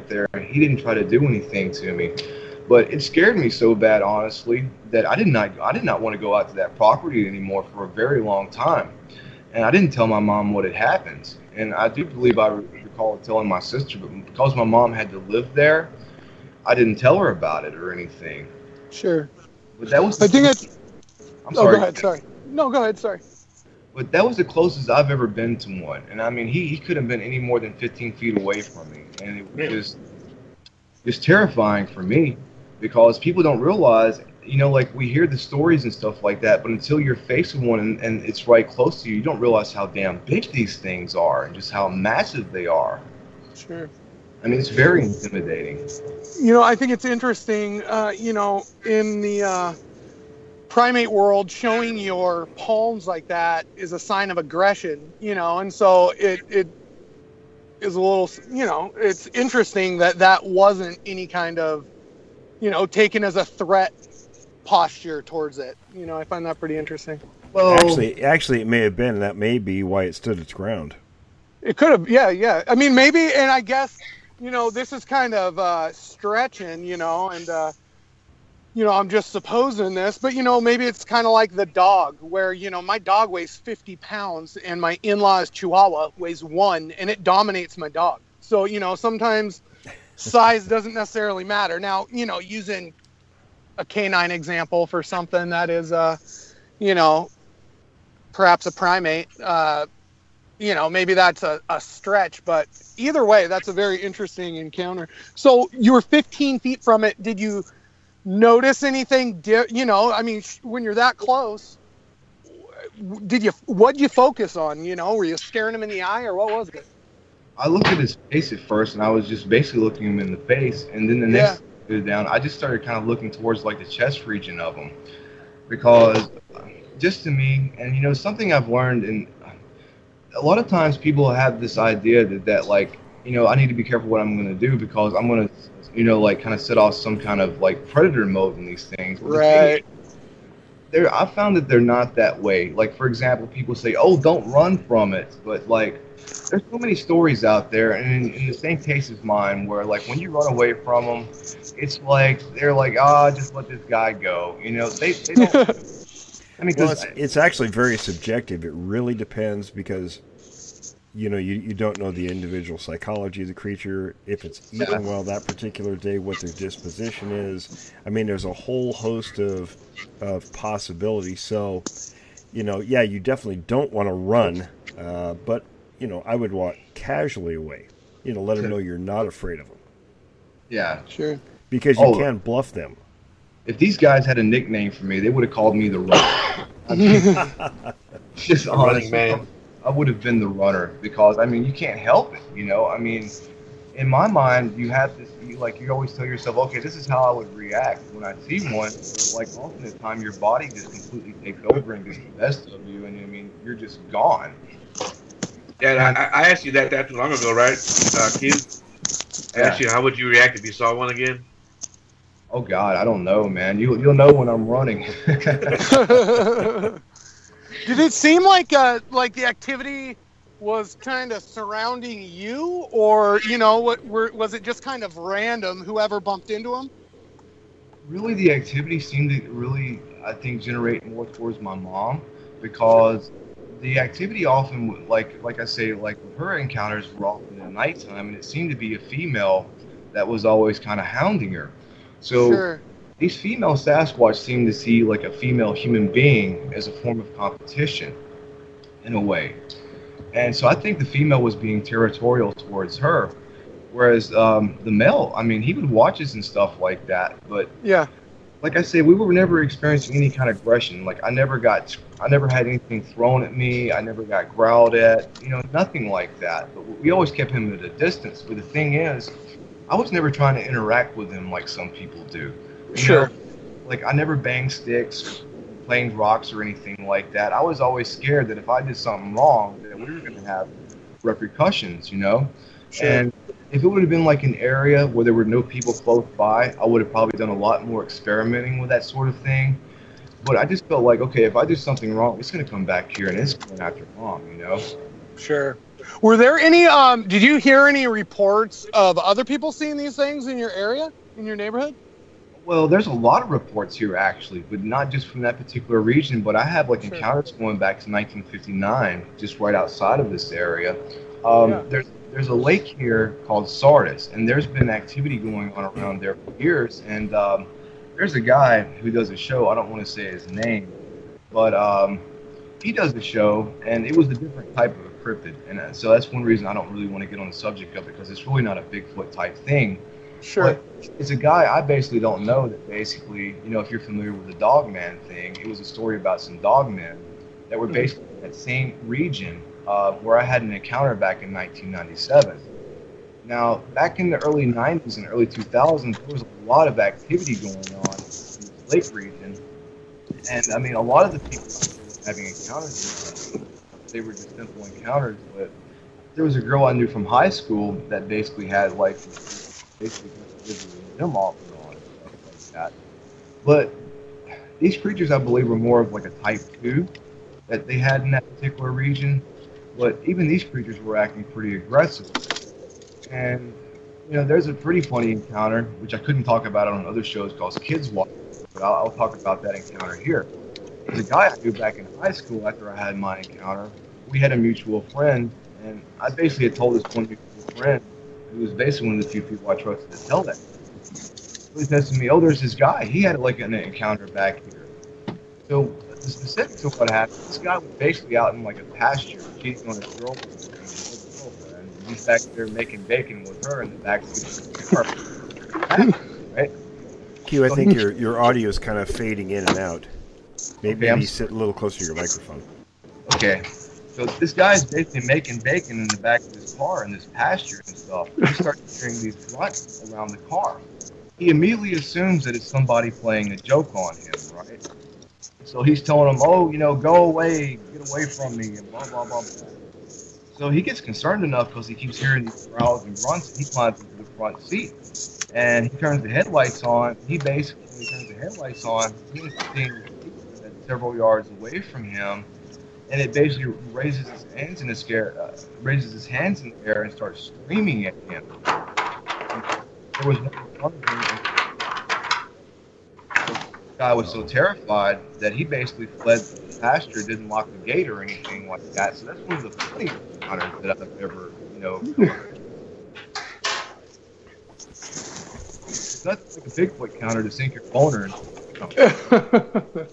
he didn't try to do anything to me. But it scared me so bad, honestly, that I did not I did not want to go out to that property anymore for a very long time. And I didn't tell my mom what had happened. And I do believe I recall telling my sister, but because my mom had to live there, I didn't tell her about it or anything. Sure. But that was. I think it's. I'm oh, sorry. go ahead. Sorry. No, go ahead. Sorry. But that was the closest I've ever been to one. And I mean, he, he couldn't have been any more than fifteen feet away from me. And it was just, just terrifying for me, because people don't realize, you know, like we hear the stories and stuff like that, but until you're faced with one and, and it's right close to you, you don't realize how damn big these things are and just how massive they are. Sure. I mean, it's very intimidating. You know, I think it's interesting, uh, you know, in the uh, primate world, showing your palms like that is a sign of aggression, you know, and so it, it is a little, you know, it's interesting that that wasn't any kind of, you know, taken as a threat posture towards it. You know, I find that pretty interesting. Well, Actually, actually, it may have been. That may be why it stood its ground. It could have, yeah, yeah. I mean, maybe, and I guess, you know, this is kind of uh, stretching, you know, and, uh, you know, I'm just supposing this, but, you know, maybe it's kind of like the dog where, you know, my dog weighs fifty pounds and my in-law's Chihuahua weighs one and it dominates my dog. So, you know, sometimes size doesn't necessarily matter. Now, you know, using a canine example for something that is, uh, you know, perhaps a primate, uh, you know, maybe that's a, a stretch, but either way, that's a very interesting encounter. So you were fifteen feet from it. Did you notice anything? Di- you know, I mean, sh- when you're that close, did you, what'd you focus on? You know, were you scaring him in the eye or what was it? I looked at his face at first, and I was just basically looking him in the face. And then the next yeah. down, I just started kind of looking towards like the chest region of him, because just to me, and you know, something I've learned, and a lot of times people have this idea that, that like, you know, I need to be careful what I'm going to do because I'm going to, you know, like kind of set off some kind of like predator mode in these things. But right. The thing, I found that they're not that way. Like, for example, people say, oh, don't run from it. But like, there's so many stories out there, and in, in the same case as mine, where like when you run away from them, it's like they're like, ah, oh, just let this guy go. You know, they, they don't. I mean, well, it's, it's actually very subjective. It really depends because, you know, you, you don't know the individual psychology of the creature, if it's eating yeah. well that particular day, what their disposition is. I mean, there's a whole host of of possibilities. So, you know, yeah, you definitely don't want to run, uh, but, you know, I would walk casually away. You know, let them know you're not afraid of them. Yeah, sure. Because you oh. can bluff them. If these guys had a nickname for me, they would have called me the runner. I mean, just honestly, man. I would have been the runner because, I mean, you can't help it, you know? I mean, in my mind, you have this, you, like, you always tell yourself, okay, this is how I would react when I see one. Like, often the time, your body just completely takes over and gets the best of you, and, I mean, you're just gone. Yeah, I, I asked you that that too long ago, right, uh, Keith? I asked you, how would you react if you saw one again? Oh God, I don't know, man. You you'll know when I'm running. Did it seem like uh like the activity was kind of surrounding you, or you know, what were was it just kind of random? Whoever bumped into him? Really, the activity seemed to really, I think, generate more towards my mom, because the activity often, like like I say, like her encounters were often at nighttime, and it seemed to be a female that was always kind of hounding her. So sure. These female Sasquatch seem to see like a female human being as a form of competition, in a way. And so I think the female was being territorial towards her, whereas um, the male, I mean, he would watch us and stuff like that. But yeah, like I said, we were never experiencing any kind of aggression. Like I never got, I never had anything thrown at me. I never got growled at. You know, nothing like that. But we always kept him at a distance. But the thing is, I was never trying to interact with him like some people do. You sure. know, like I never banged sticks or playing rocks or anything like that. I was always scared that if I did something wrong, that we were going to have repercussions, you know? Sure. And if it would have been like an area where there were no people close by, I would have probably done a lot more experimenting with that sort of thing. But I just felt like, okay, if I do something wrong, it's going to come back here and it's going after mom, you know? Sure. Were there any? Um, did you hear any reports of other people seeing these things in your area, in your neighborhood? Well, there's a lot of reports here actually, but not just from that particular region. But I have like Sure. encounters going back to nineteen fifty-nine, just right outside of this area. Um, Yeah. There's there's a lake here called Sardis, and there's been activity going on around there for years. And um, there's a guy who does a show. I don't want to say his name, but um, he does the show, and it was a different type of a cryptid. And uh, so that's one reason I don't really want to get on the subject of it, because it's really not a Bigfoot type thing. Sure. But it's a guy I basically don't know that basically, you know, if you're familiar with the Dogman thing, it was a story about some dogmen that were basically in that same region uh, where I had an encounter back in nineteen ninety-seven. Now, back in the early nineties and early two thousands, there was a lot of activity going on in the lake region. And, I mean, a lot of the people were having encounters with them, they were just simple encounters, but there was a girl I knew from high school that basically had, like, basically them off and on and stuff like that. But these creatures, I believe, were more of like a type two that they had in that particular region. But even these creatures were acting pretty aggressive. And, you know, there's a pretty funny encounter, which I couldn't talk about on other shows called Kids Watch, but I'll, I'll talk about that encounter here. There's a guy I knew back in high school after I had my encounter. We had a mutual friend, and I basically had told this one mutual friend, who was basically one of the few people I trusted to tell that. So he says to me, oh, there's this guy. He had like an encounter back here. So the specifics of what happened, this guy was basically out in like a pasture, cheating on his girlfriend. And he's back there making bacon with her in the back seat of the car. Right? Q, I think your your audio is kind of fading in and out. Maybe, Okay, maybe sit a little closer to your microphone. Okay. So this guy's basically making bacon in the back of his car in this pasture and stuff. He starts hearing these grunts around the car. He immediately assumes that it's somebody playing a joke on him, right? So he's telling him, oh, you know, go away, get away from me, and blah, blah, blah, blah. So he gets concerned enough because he keeps hearing these growls and grunts, and he climbs into the front seat. And he turns the headlights on. He basically, when he turns the headlights on, he's seeing that several yards away from him. And it basically raises his hands in the air, uh, raises his hands in the air and starts screaming at him. And there was no one in front of him. The guy was so terrified that he basically fled the pasture, didn't lock the gate or anything like that. So that's one of the funniest encounters that I've ever, you know. It's not like a Bigfoot counter to sink your boner in. No.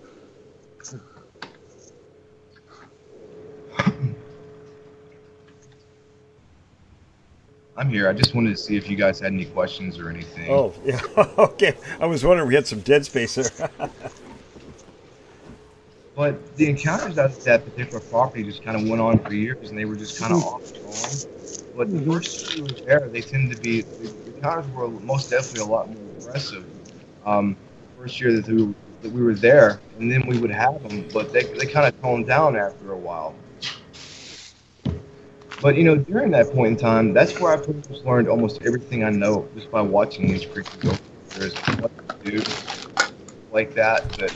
I'm here. I just wanted to see if you guys had any questions or anything. Oh, yeah. Okay. I was wondering, we had some dead space there. But the encounters at that particular property just kind of went on for years, and they were just kind of off and on. But the first year we were there, they tended to be, the encounters were most definitely a lot more aggressive. Um, first year that we, were, that we were there, and then we would have them, but they, they kind of toned down after a while. But, you know, during that point in time, that's where I pretty much learned almost everything I know just by watching these creatures over there, is what to do like that. But,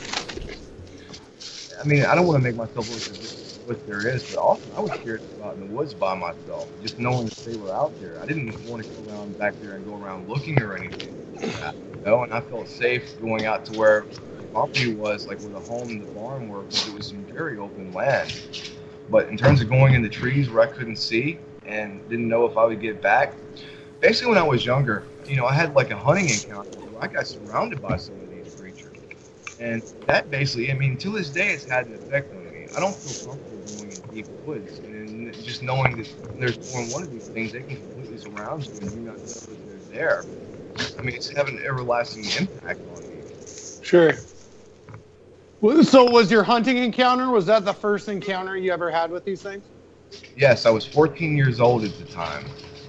I mean, I don't want to make myself look as what there is, but also I was scared to go out in the woods by myself, just knowing that they were out there. I didn't want to go around back there and go around looking or anything like that, you know, and I felt safe going out to where the property was, like where the home and the barn were, because it was some very open land. But in terms of going in the trees where I couldn't see and didn't know if I would get back, basically when I was younger, you know, I had like a hunting encounter where I got surrounded by some of these creatures. And that basically, I mean, to this day, it's had an effect on me. I don't feel comfortable going in deep woods. And just knowing that there's more than one of these things, they can completely surround you and you not know that they're there. I mean, it's having an everlasting impact on me. Sure. So was your hunting encounter, was that the first encounter you ever had with these things? Yes, I was fourteen years old at the time.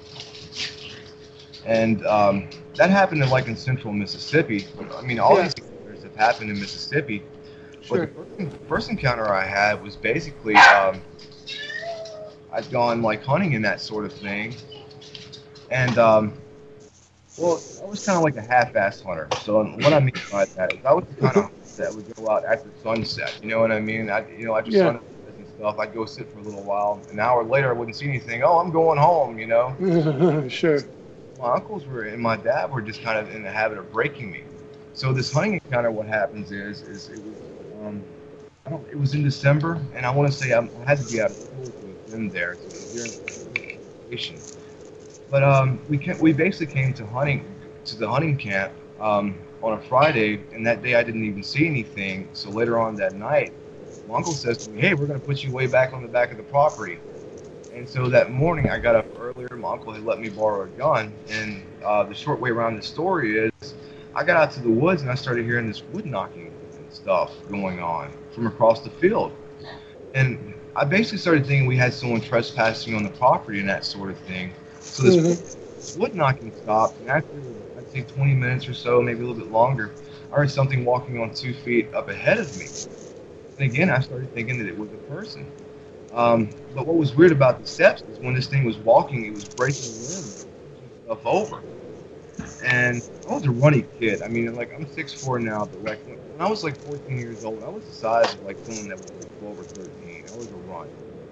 And um, that happened in, like, in central Mississippi. I mean, all yeah. these encounters have happened in Mississippi. Sure. But the first, first encounter I had was basically, um, I'd gone, like, hunting and that sort of thing. And, um, well, I was kind of like a half-assed hunter. So what I mean by that is I was the kind of that would go out after sunset. You know what I mean? I, you know, after yeah. sunset and stuff, I'd go sit for a little while. An hour later, I wouldn't see anything. Oh, I'm going home, you know. Sure. My uncles were and my dad were just kind of in the habit of breaking me. So this hunting encounter, what happens is, is it was, um, I don't, it was in December, and I want to say I had to be out of school with them there, so it was during vacation. But um, we came, we basically came to hunting to the hunting camp um, on a Friday, and that day I didn't even see anything. So later on that night, my uncle says to me, "Hey, we're going to put you way back on the back of the property." And so that morning, I got up earlier. My uncle had let me borrow a gun, and uh, the short way around the story is, I got out to the woods and I started hearing this wood knocking and stuff going on from across the field. And I basically started thinking we had someone trespassing on the property and that sort of thing. So this mm-hmm. wood knocking stopped, and after I'd say twenty minutes or so, maybe a little bit longer, I heard something walking on two feet up ahead of me. And again, I started thinking that it was a person. Um, but what was weird about the steps is when this thing was walking, it was breaking limbs, pushing stuff over. And I was a runny kid. I mean, like, I'm six foot four now, but like when I was like fourteen years old, I was the size of like someone that was like twelve or thirteen. I was a run.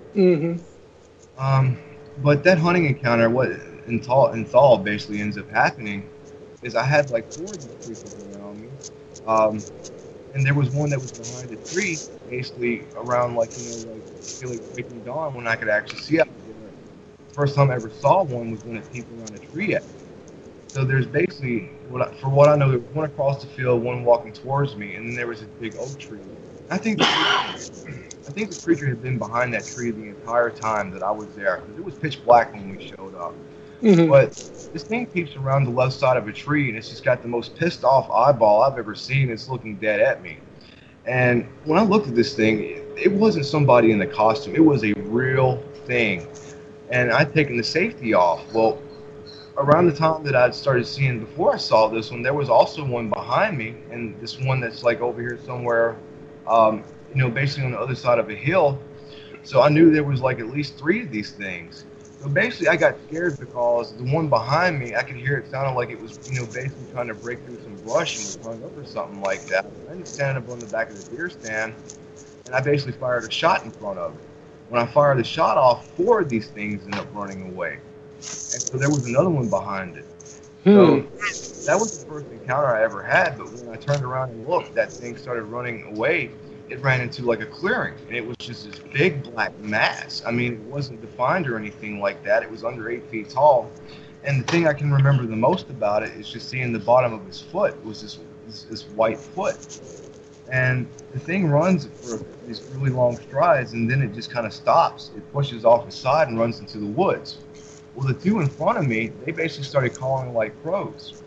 Mm-hmm. Um, but that hunting encounter, what in Thal, in Thal basically ends up happening is I had like four of these creatures around me. Um, and there was one that was behind a tree, basically around like, you know, like, feel like breaking dawn when I could actually see out there. First time I ever saw one was when it peeked around a tree at me. So there's basically, what I, for what I know, there was one across the field, one walking towards me, and then there was a big oak tree. I think the, I think the creature had been behind that tree the entire time that I was there, because it was pitch black when we showed up. Mm-hmm. But this thing peeps around the left side of a tree, and it's just got the most pissed off eyeball I've ever seen. It's looking dead at me. And when I looked at this thing, it, it wasn't somebody in the costume. It was a real thing. And I'd taken the safety off. Well, around the time that I'd started seeing, before I saw this one, there was also one behind me, and this one that's like over here somewhere, um, you know, basically on the other side of a hill. So I knew there was like at least three of these things. So basically I got scared because the one behind me, I could hear it sounded like it was, you know, basically trying to break through some brush and was hung up or something like that. I ended up standing up on the back of the deer stand, and I basically fired a shot in front of it. When I fired the shot off, four of these things ended up running away. And so there was another one behind it. Hmm. So that was the first encounter I ever had, but when I turned around and looked, that thing started running away. It ran into like a clearing, and it was just this big black mass. I mean, it wasn't defined or anything like that. It was under eight feet tall. And the thing I can remember the most about it is just seeing the bottom of his foot was this, this, this white foot. And the thing runs for these really long strides, and then it just kind of stops. It pushes off the side and runs into the woods. Well, the two in front of me, they basically started calling like crows.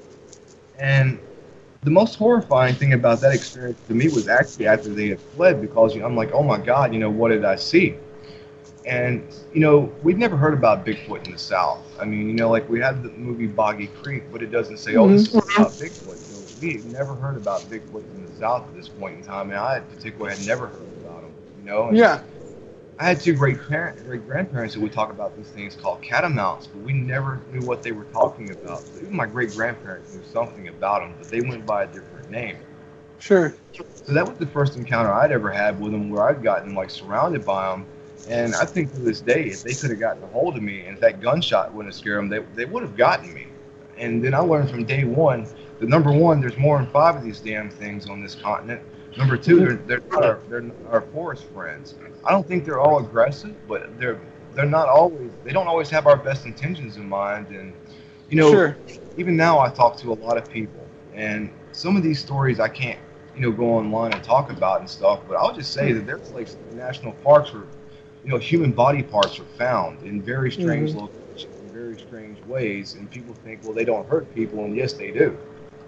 And the most horrifying thing about that experience to me was actually after they had fled, because you know, I'm like, oh my God, you know, what did I see? And, you know, we've never heard about Bigfoot in the South. I mean, you know, like we had the movie Boggy Creek, but it doesn't say, oh, this is about Bigfoot. You know, we had never heard about Bigfoot in the South at this point in time, and I particularly had never heard about him, you know? And yeah. I had two great parent, great grandparents who would talk about these things called catamounts, but we never knew what they were talking about. So even my great grandparents knew something about them, but they went by a different name. Sure. So that was the first encounter I'd ever had with them, where I'd gotten like surrounded by them. And I think to this day, if they could have gotten a hold of me, and if that gunshot wouldn't have scared them, they they would have gotten me. And then I learned from day one that number one, there's more than five of these damn things on this continent. Number two, they're they're not our, they're our forest friends. I don't think they're all aggressive, but they're they're not always. They don't always have our best intentions in mind. And you know, sure. Even now, I talk to a lot of people, and some of these stories I can't, you know, go online and talk about and stuff. But I'll just say that there's like national parks where, you know, human body parts are found in very strange mm-hmm. locations, in very strange ways, and people think, well, they don't hurt people, and yes, they do.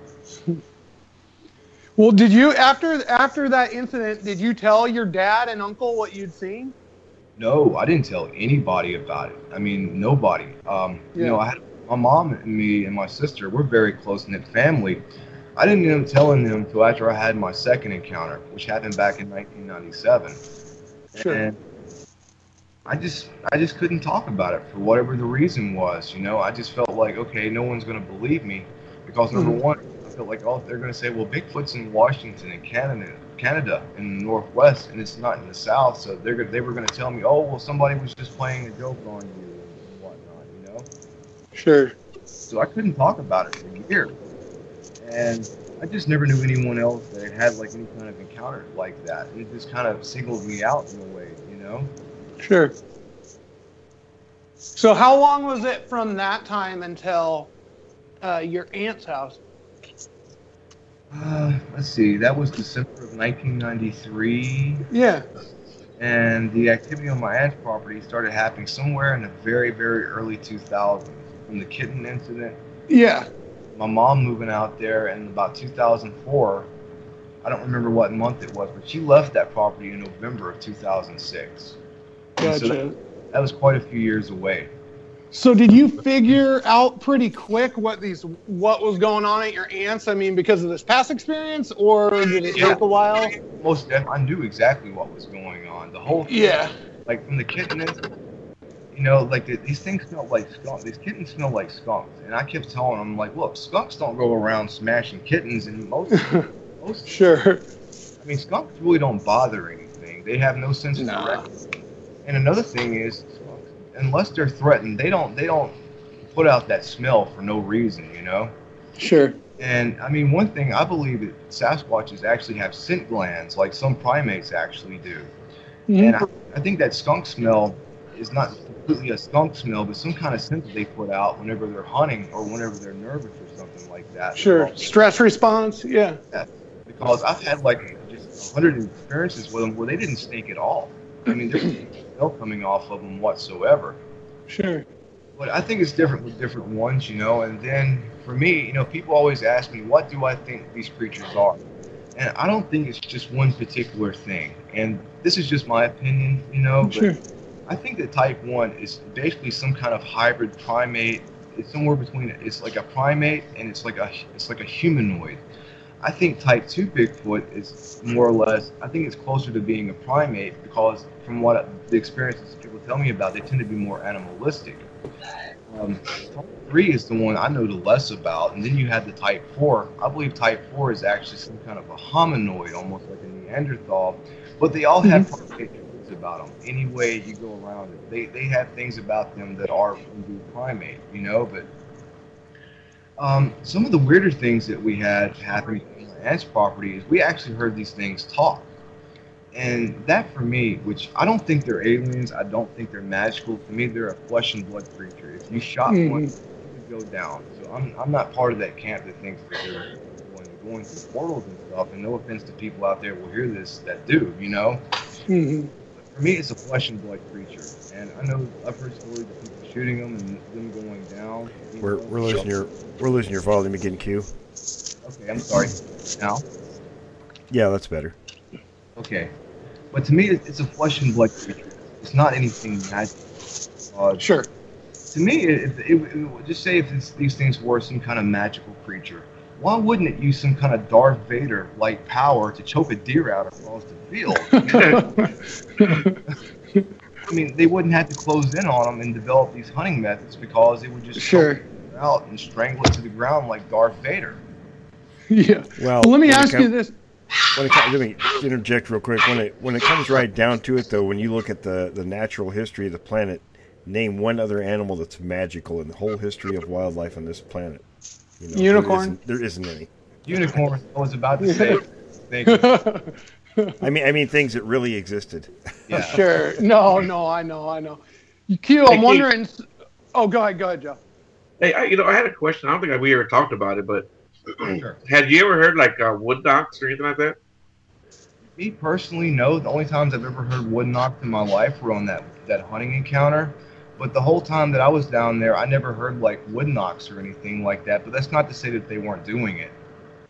Well, did you, after after that incident, did you tell your dad and uncle what you'd seen? No, I didn't tell anybody about it. I mean, nobody. Um, yeah. You know, I had my mom and me and my sister, we're very close-knit family. I didn't end up telling them until after I had my second encounter, which happened back in nineteen ninety-seven. Sure. And I just, I just couldn't talk about it for whatever the reason was. You know, I just felt like, okay, no one's going to believe me because number mm-hmm. one, I felt like, oh, they're going to say, well, Bigfoot's in Washington and Canada, Canada in the Northwest, and it's not in the South. So they're they were going to tell me, oh well, somebody was just playing a joke on you and whatnot, you know. Sure. So I couldn't talk about it for years, and I just never knew anyone else that had like any kind of encounter like that. And it just kind of singled me out in a way, you know. Sure. So how long was it from that time until uh, your aunt's house? Uh, let's see, that was December of nineteen ninety-three. Yeah. And the activity on my aunt's property started happening somewhere in the very, very early two thousands. From the kitten incident, Yeah. my mom moving out there in about two thousand four, I don't remember what month it was, but she left that property in November of two thousand six. And Gotcha. so that, that was quite a few years away. So did you figure out pretty quick what these what was going on at your aunt's? I mean, because of this past experience, or did it Yeah. take a while? Most definitely, I knew exactly what was going on. The whole thing, Yeah. like from the kitten incident, you know, like the, these things smell like skunks. These kittens smell like skunks, and I kept telling them, like, look, skunks don't go around smashing kittens, and most, most, Sure. I mean, skunks really don't bother anything. They have no sense of Nah. direction. And another thing is, skunks, unless they're threatened, they don't, they don't put out that smell for no reason, you know. Sure. And I mean, one thing I believe that Sasquatches actually have scent glands, like some primates actually do. Mhm. And I, I think that skunk smell is not completely a skunk smell, but some kind of scent that they put out whenever they're hunting or whenever they're nervous or something like that. Sure. Because, Stress response. Yeah. because I've had like just a hundred experiences with them where they didn't stink at all. I mean, there's no smell coming off of them whatsoever. Sure. But I think it's different with different ones, you know. And then for me, you know, people always ask me, what do I think these creatures are? And I don't think it's just one particular thing. And this is just my opinion, you know. But Sure. I think that type one is basically some kind of hybrid primate. It's somewhere between, it's like a primate and it's like a, it's like a humanoid. I think type two Bigfoot is more or less, I think it's closer to being a primate because from what the experiences people tell me about, they tend to be more animalistic. Um, type three is the one I know the less about, and then you have the type four. I believe type four is actually some kind of a hominoid, almost like a Neanderthal, but they all have Mhm. primate traits about them. Any way you go around it, they they have things about them that are indeed primate, you know. But um, some of the weirder things that we had happening on my aunt's property is we actually heard these things talk. And that for me, which I don't think they're aliens, I don't think they're magical. To me, they're a flesh and blood creature. If you shot Mhm. one, it would go down. So I'm I'm not part of that camp that thinks that they're going, going through portals and stuff. And no offense to people out there who will hear this that do, you know. Hmm. But for me, it's a flesh and blood creature. And I know I've heard stories of people shooting them and them going down. you We're know. we're losing your we're losing your volume again, Q. Okay, I'm sorry. Now. Yeah, that's better. Okay. But to me, it- it's a flesh and blood creature. It's not anything magical. Uh, Sure. to me, it, it, it, it, just say if it's, these things were some kind of magical creature, why wouldn't it use some kind of Darth Vader-like power to choke a deer out across the field? I mean, they wouldn't have to close in on them and develop these hunting methods because they would just Sure. choke it out and strangle it to the ground like Darth Vader. Yeah. Well, Well, let me when it ask com- you this. When it comes, let me interject real quick. When it when it comes right down to it, though, when you look at the, the natural history of the planet, name one other animal that's magical in the whole history of wildlife on this planet. You know, Unicorn. There isn't, there isn't any. Unicorn, I was about to say. Thank you. I mean, I mean things that really existed. Yeah. Sure. No, no, I know, I know. Q, Hey, I'm Keith. wondering. Oh, go ahead, go ahead, Joe. Hey, I, you know, I had a question. I don't think we ever talked about it, but Sure. had you ever heard like uh, wood knocks or anything like that? Me personally, no. The only times I've ever heard wood knocked in my life were on that, that hunting encounter. But the whole time that I was down there, I never heard like wood knocks or anything like that. But that's not to say that they weren't doing it.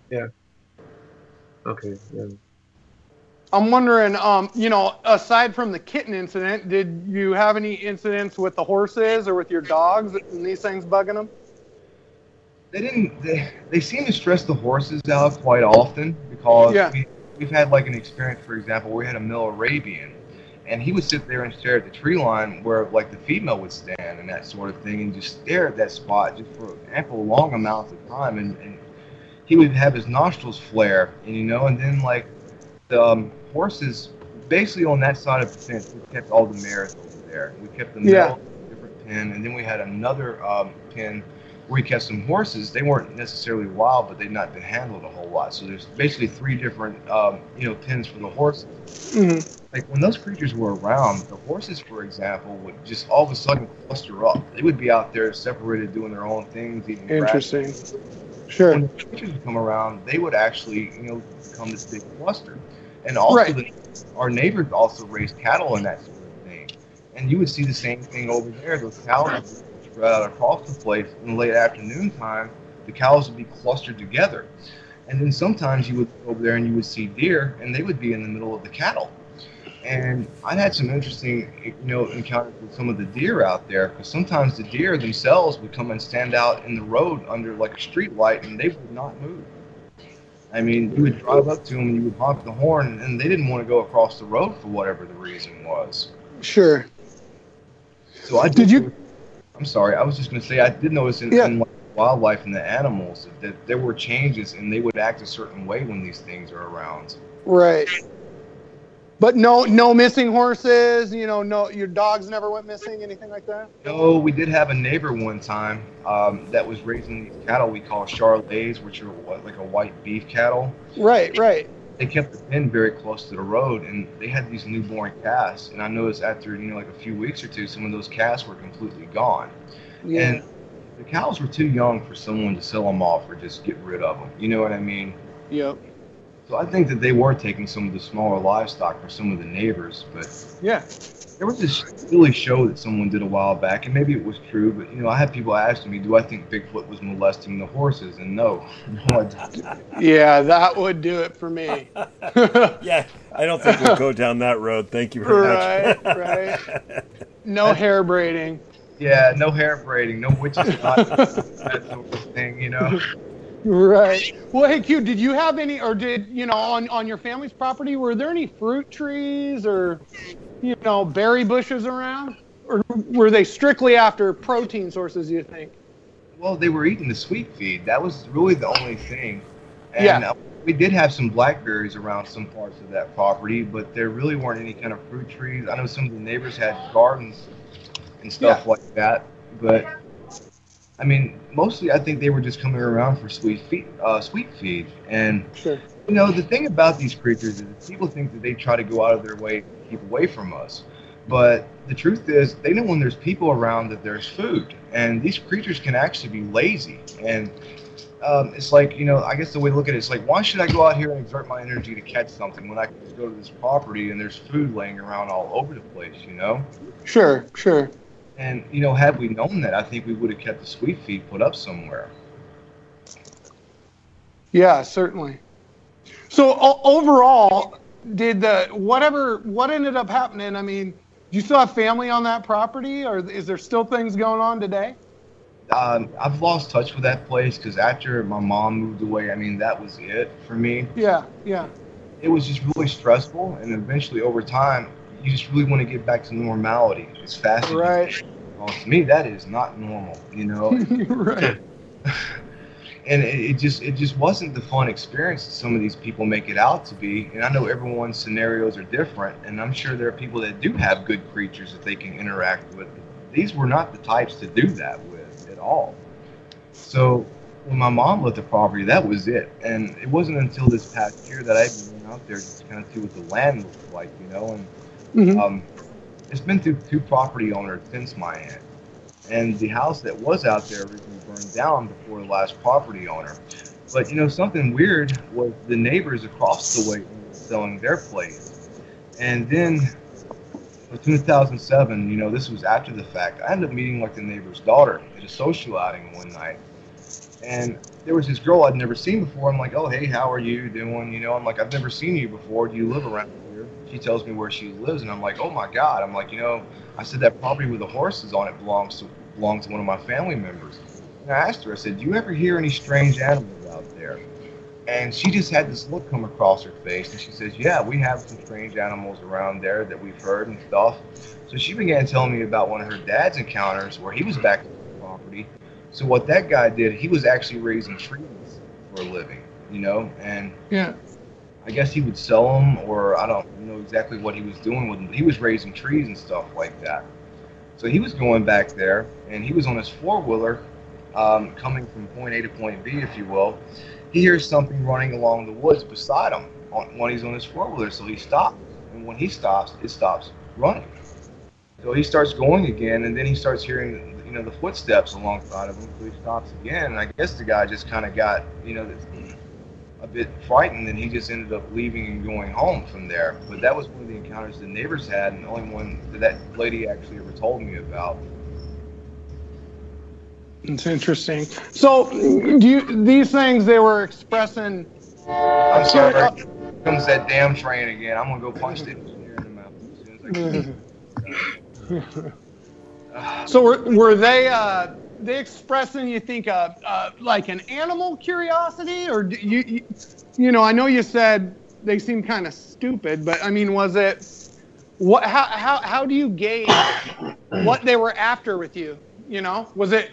Okay. Yeah. I'm wondering, um, you know, aside from the kitten incident, did you have any incidents with the horses or with your dogs and these things bugging them? They didn't. They, they seem to stress the horses out quite often because Yeah. we, we've had like an experience, for example, where we had a male Arabian, and he would sit there and stare at the tree line where like the female would stand and that sort of thing, and just stare at that spot just for ample long amounts of time, and, and he would have his nostrils flare, and you know, and then like the um, horses, basically on that side of the fence, we kept all the mares over there. We kept the Yeah. males in a different pen, and then we had another um, pen where we kept some horses. They weren't necessarily wild, but they'd not been handled a whole lot. So there's basically three different, um, you know, pens for the horses. Mhm. Like when those creatures were around, the horses, for example, would just all of a sudden cluster up. They would be out there separated, doing their own things, eating grass. Interesting. Sure. When the creatures would come around, they would actually, you know, become this big cluster. And also, Right. the, our neighbors also raised cattle and that sort of thing. And you would see the same thing over there. Those cows would spread out across the place. In the late afternoon time, the cows would be clustered together. And then sometimes you would go over there and you would see deer, and they would be in the middle of the cattle. And I had some interesting, you know, encounters with some of the deer out there, because sometimes the deer themselves would come and stand out in the road under like a street light, and they would not move. I mean, you would drive up to them and you would honk the horn, and they didn't want to go across the road for whatever the reason was. Sure. So I Did you? I'm sorry, I was just going to say I did notice in, Yeah. in like, wildlife and the animals that there were changes, and they would act a certain way when these things are around. Right. But no, no missing horses. You know, no, your dogs never went missing. Anything like that? No, we did have a neighbor one time um, that was raising these cattle we call Charolais, which are what, like a white beef cattle. Right. Right. They kept the pen very close to the road, and they had these newborn calves. And I noticed after, you know, like a few weeks or two, some of those calves were completely gone. Yeah. And the cows were too young for someone to sell them off or just get rid of them. You know what I mean? Yep. So I think that they were taking some of the smaller livestock for some of the neighbors, but Yeah. there was this silly show that someone did a while back, and maybe it was true, but you know, I had people asking me, do I think Bigfoot was molesting the horses? And no, no, I don't. Yeah, that would do it for me. Yeah, I don't think we'll go down that road. Thank you very Right. much. Right. No hair braiding. Yeah, no hair braiding, no witches, not that sort of thing, you know. Right. Well, hey, Q, did you have any, or did, you know, on, on your family's property, were there any fruit trees or, you know, berry bushes around? Or were they strictly after protein sources, you think? Well, they were eating the sweet feed. That was really the only thing. And Yeah. uh, we did have some blackberries around some parts of that property, but there really weren't any kind of fruit trees. I know some of the neighbors had gardens and stuff Yeah. like that, but I mean, mostly I think they were just coming around for sweet feed, uh, sweet feed. And Sure. you know, the thing about these creatures is people think that they try to go out of their way to keep away from us. But the truth is, they know when there's people around that there's food. And these creatures can actually be lazy. And um, it's like, you know, I guess the way to look at it is like, why should I go out here and exert my energy to catch something when I can just go to this property and there's food laying around all over the place, you know? Sure, sure. And, you know, had we known that, I think we would have kept the sweet feed put up somewhere. Yeah, certainly. So o- overall, did the whatever what ended up happening? I mean, do you still have family on that property, or is there still things going on today? Um, I've lost touch with that place because after my mom moved away, I mean, that was it for me. Yeah, yeah, It was just really stressful, and eventually over time, you just really want to get back to normality as fast as right, you can. Well, to me, that is not normal, you know? right. And it, it just it just wasn't the fun experience that some of these people make it out to be. And I know everyone's scenarios are different, and I'm sure there are people that do have good creatures that they can interact with. These were not the types to do that with at all. So when my mom left the property, that was it. And it wasn't until this past year that I even went out there just to kind of see what the land looked like, you know. And Mhm. um, it's been through two property owners since my aunt. And the house that was out there originally burned down before the last property owner. But, you know, something weird was the neighbors across the way were selling their place. And then in two thousand seven, you know, this was after the fact, I ended up meeting like the neighbor's daughter at a social outing one night. And there was this girl I'd never seen before. I'm like, oh, hey, how are you doing? You know, I'm like, I've never seen you before. Do you live around here? She tells me where she lives, and I'm like, oh my God. I'm like, you know, I said that property with the horses on it belongs to belongs to one of my family members. And I asked her, I said, do you ever hear any strange animals out there? And she just had this look come across her face, and she says, yeah, we have some strange animals around there that we've heard and stuff. So she began telling me about one of her dad's encounters where he was back on the property. So what that guy did, he was actually raising trees for a living, you know, and Yeah, I guess he would sell them, or I don't know exactly what he was doing with them. He was raising trees and stuff like that. So he was going back there, and he was on his four-wheeler, um, coming from point A to point B, if you will. He hears something running along the woods beside him on, when he's on his four-wheeler, so he stops. And when he stops, it stops running. So he starts going again, and then he starts hearing, you know, the footsteps alongside of him. So he stops again, and I guess the guy just kind of got, you know, a bit frightened, and he just ended up leaving and going home from there. But that was one of the encounters the neighbors had, and the only one that that lady actually ever told me about. It's interesting. So, do you these things they were expressing? I'm sorry. Here comes that damn train again. I'm gonna go punch the engineer in the mouth as soon as I can. So were, were they uh, they expressing, you think, uh, uh, like an animal curiosity, or do you, you you know, I know you said they seemed kind of stupid, but I mean, was it what? How how how do you gauge what they were after with you? You know, was it,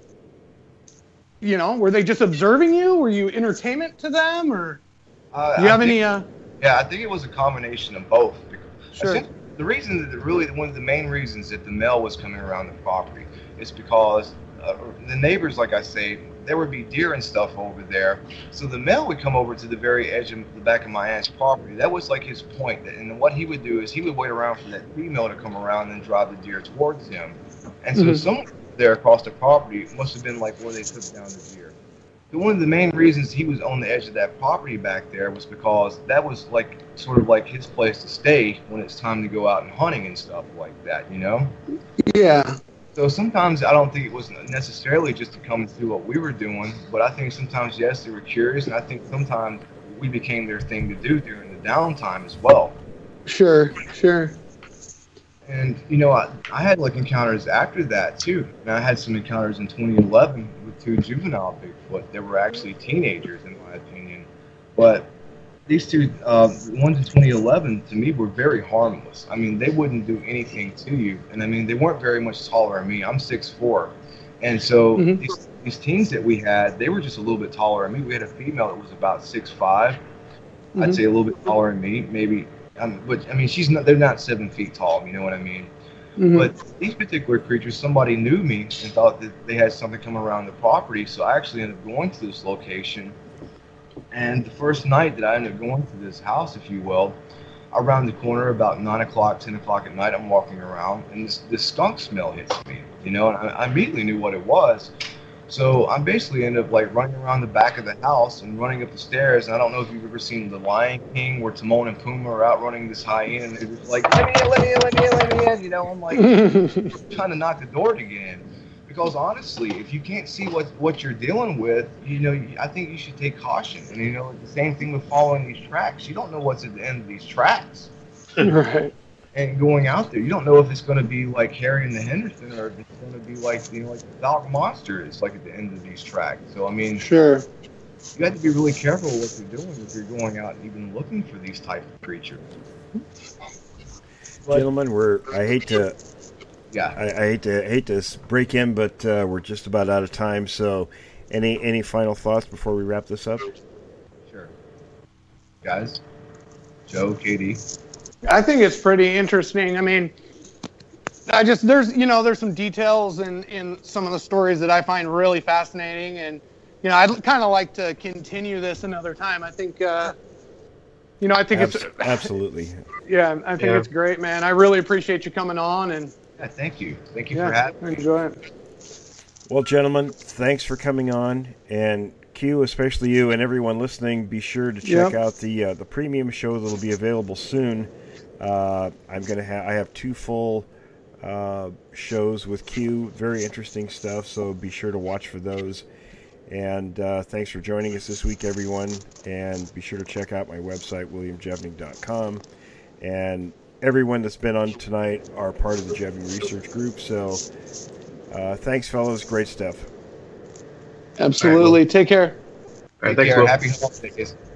you know, were they just observing you? Were you entertainment to them, or uh, do you have think, any? Uh... Yeah, I think it was a combination of both. Sure. The reason that really one of the main reasons that the mail was coming around the property is because uh, the neighbors, like I say, there would be deer and stuff over there. So the mail would come over to the very edge of the back of my aunt's property. That was like his point. And what he would do is he would wait around for that female to come around and drive the deer towards him. And so mm-hmm. someone there across the property must have been like where they took down the deer. So one of the main reasons he was on the edge of that property back there was because that was like sort of like his place to stay when it's time to go out and hunting and stuff like that, you know? Yeah. So sometimes I don't think it was necessarily just to come and see what we were doing, but I think sometimes, yes, they were curious, and I think sometimes we became their thing to do during the downtime as well. Sure, sure. And, you know, I, I had like encounters after that too. And I had some encounters in twenty eleven with two juvenile Bigfoot. They were actually teenagers in my opinion. But these two, uh, the ones in twenty eleven to me were very harmless. I mean, they wouldn't do anything to you. And I mean, they weren't very much taller than me. I'm six foot four. And so mm-hmm. these, these teens that we had, they were just a little bit taller than me. We had a female that was about six foot five. Mm-hmm. I'd say a little bit taller than me, maybe. Um, but I mean, she's not. They're not seven feet tall. You know what I mean? Mm-hmm. But these particular creatures, somebody knew me and thought that they had something coming around the property. So I actually ended up going to this location. And the first night that I ended up going to this house, if you will, around the corner about nine o'clock, ten o'clock at night, I'm walking around, and this this skunk smell hits me. You know, and I, I immediately knew what it was. So I basically ended up like running around the back of the house and running up the stairs. And I don't know if you've ever seen The Lion King where Timon and Pumbaa are out running this hyena and they're just like, let me in, let me in, let me in, let me in. You know, I'm like trying to knock the door to get in. Because honestly, if you can't see what, what you're dealing with, you know, I think you should take caution. And, you know, the same thing with following these tracks. You don't know what's at the end of these tracks. Right. And going out there, you don't know if it's going to be like Harry and the Henderson, or if it's going to be like, you know, like the Dog Monster is like at the end of these tracks. So I mean, sure, you have to be really careful what you're doing if you're going out and even looking for these type of creatures. But, gentlemen, we're I hate to, yeah, I, I hate to hate to break in, but uh, we're just about out of time. So, any any final thoughts before we wrap this up? Sure, guys, Joe, Katie. I think it's pretty interesting. I mean, I just, there's, you know, there's some details in, in some of the stories that I find really fascinating. And, you know, I'd kind of like to continue this another time. I think, uh, you know, I think Abs- it's... Absolutely. Yeah, I think yeah. it's great, man. I really appreciate you coming on. And yeah, thank you. Thank you yeah, for having me. Enjoy it. Well, gentlemen, thanks for coming on. And Q, especially you and everyone listening, be sure to check yep. out the uh, the premium show that'll be available soon. Uh, I'm gonna have I have two full uh, shows with Q, very interesting stuff. So be sure to watch for those. And uh, thanks for joining us this week, everyone. And be sure to check out my website, william jevning dot com. And everyone that's been on tonight are part of the Jevning Research Group. So uh, thanks, fellas. Great stuff. Absolutely. Take care. All right, Take thanks, care. Will. Happy holidays.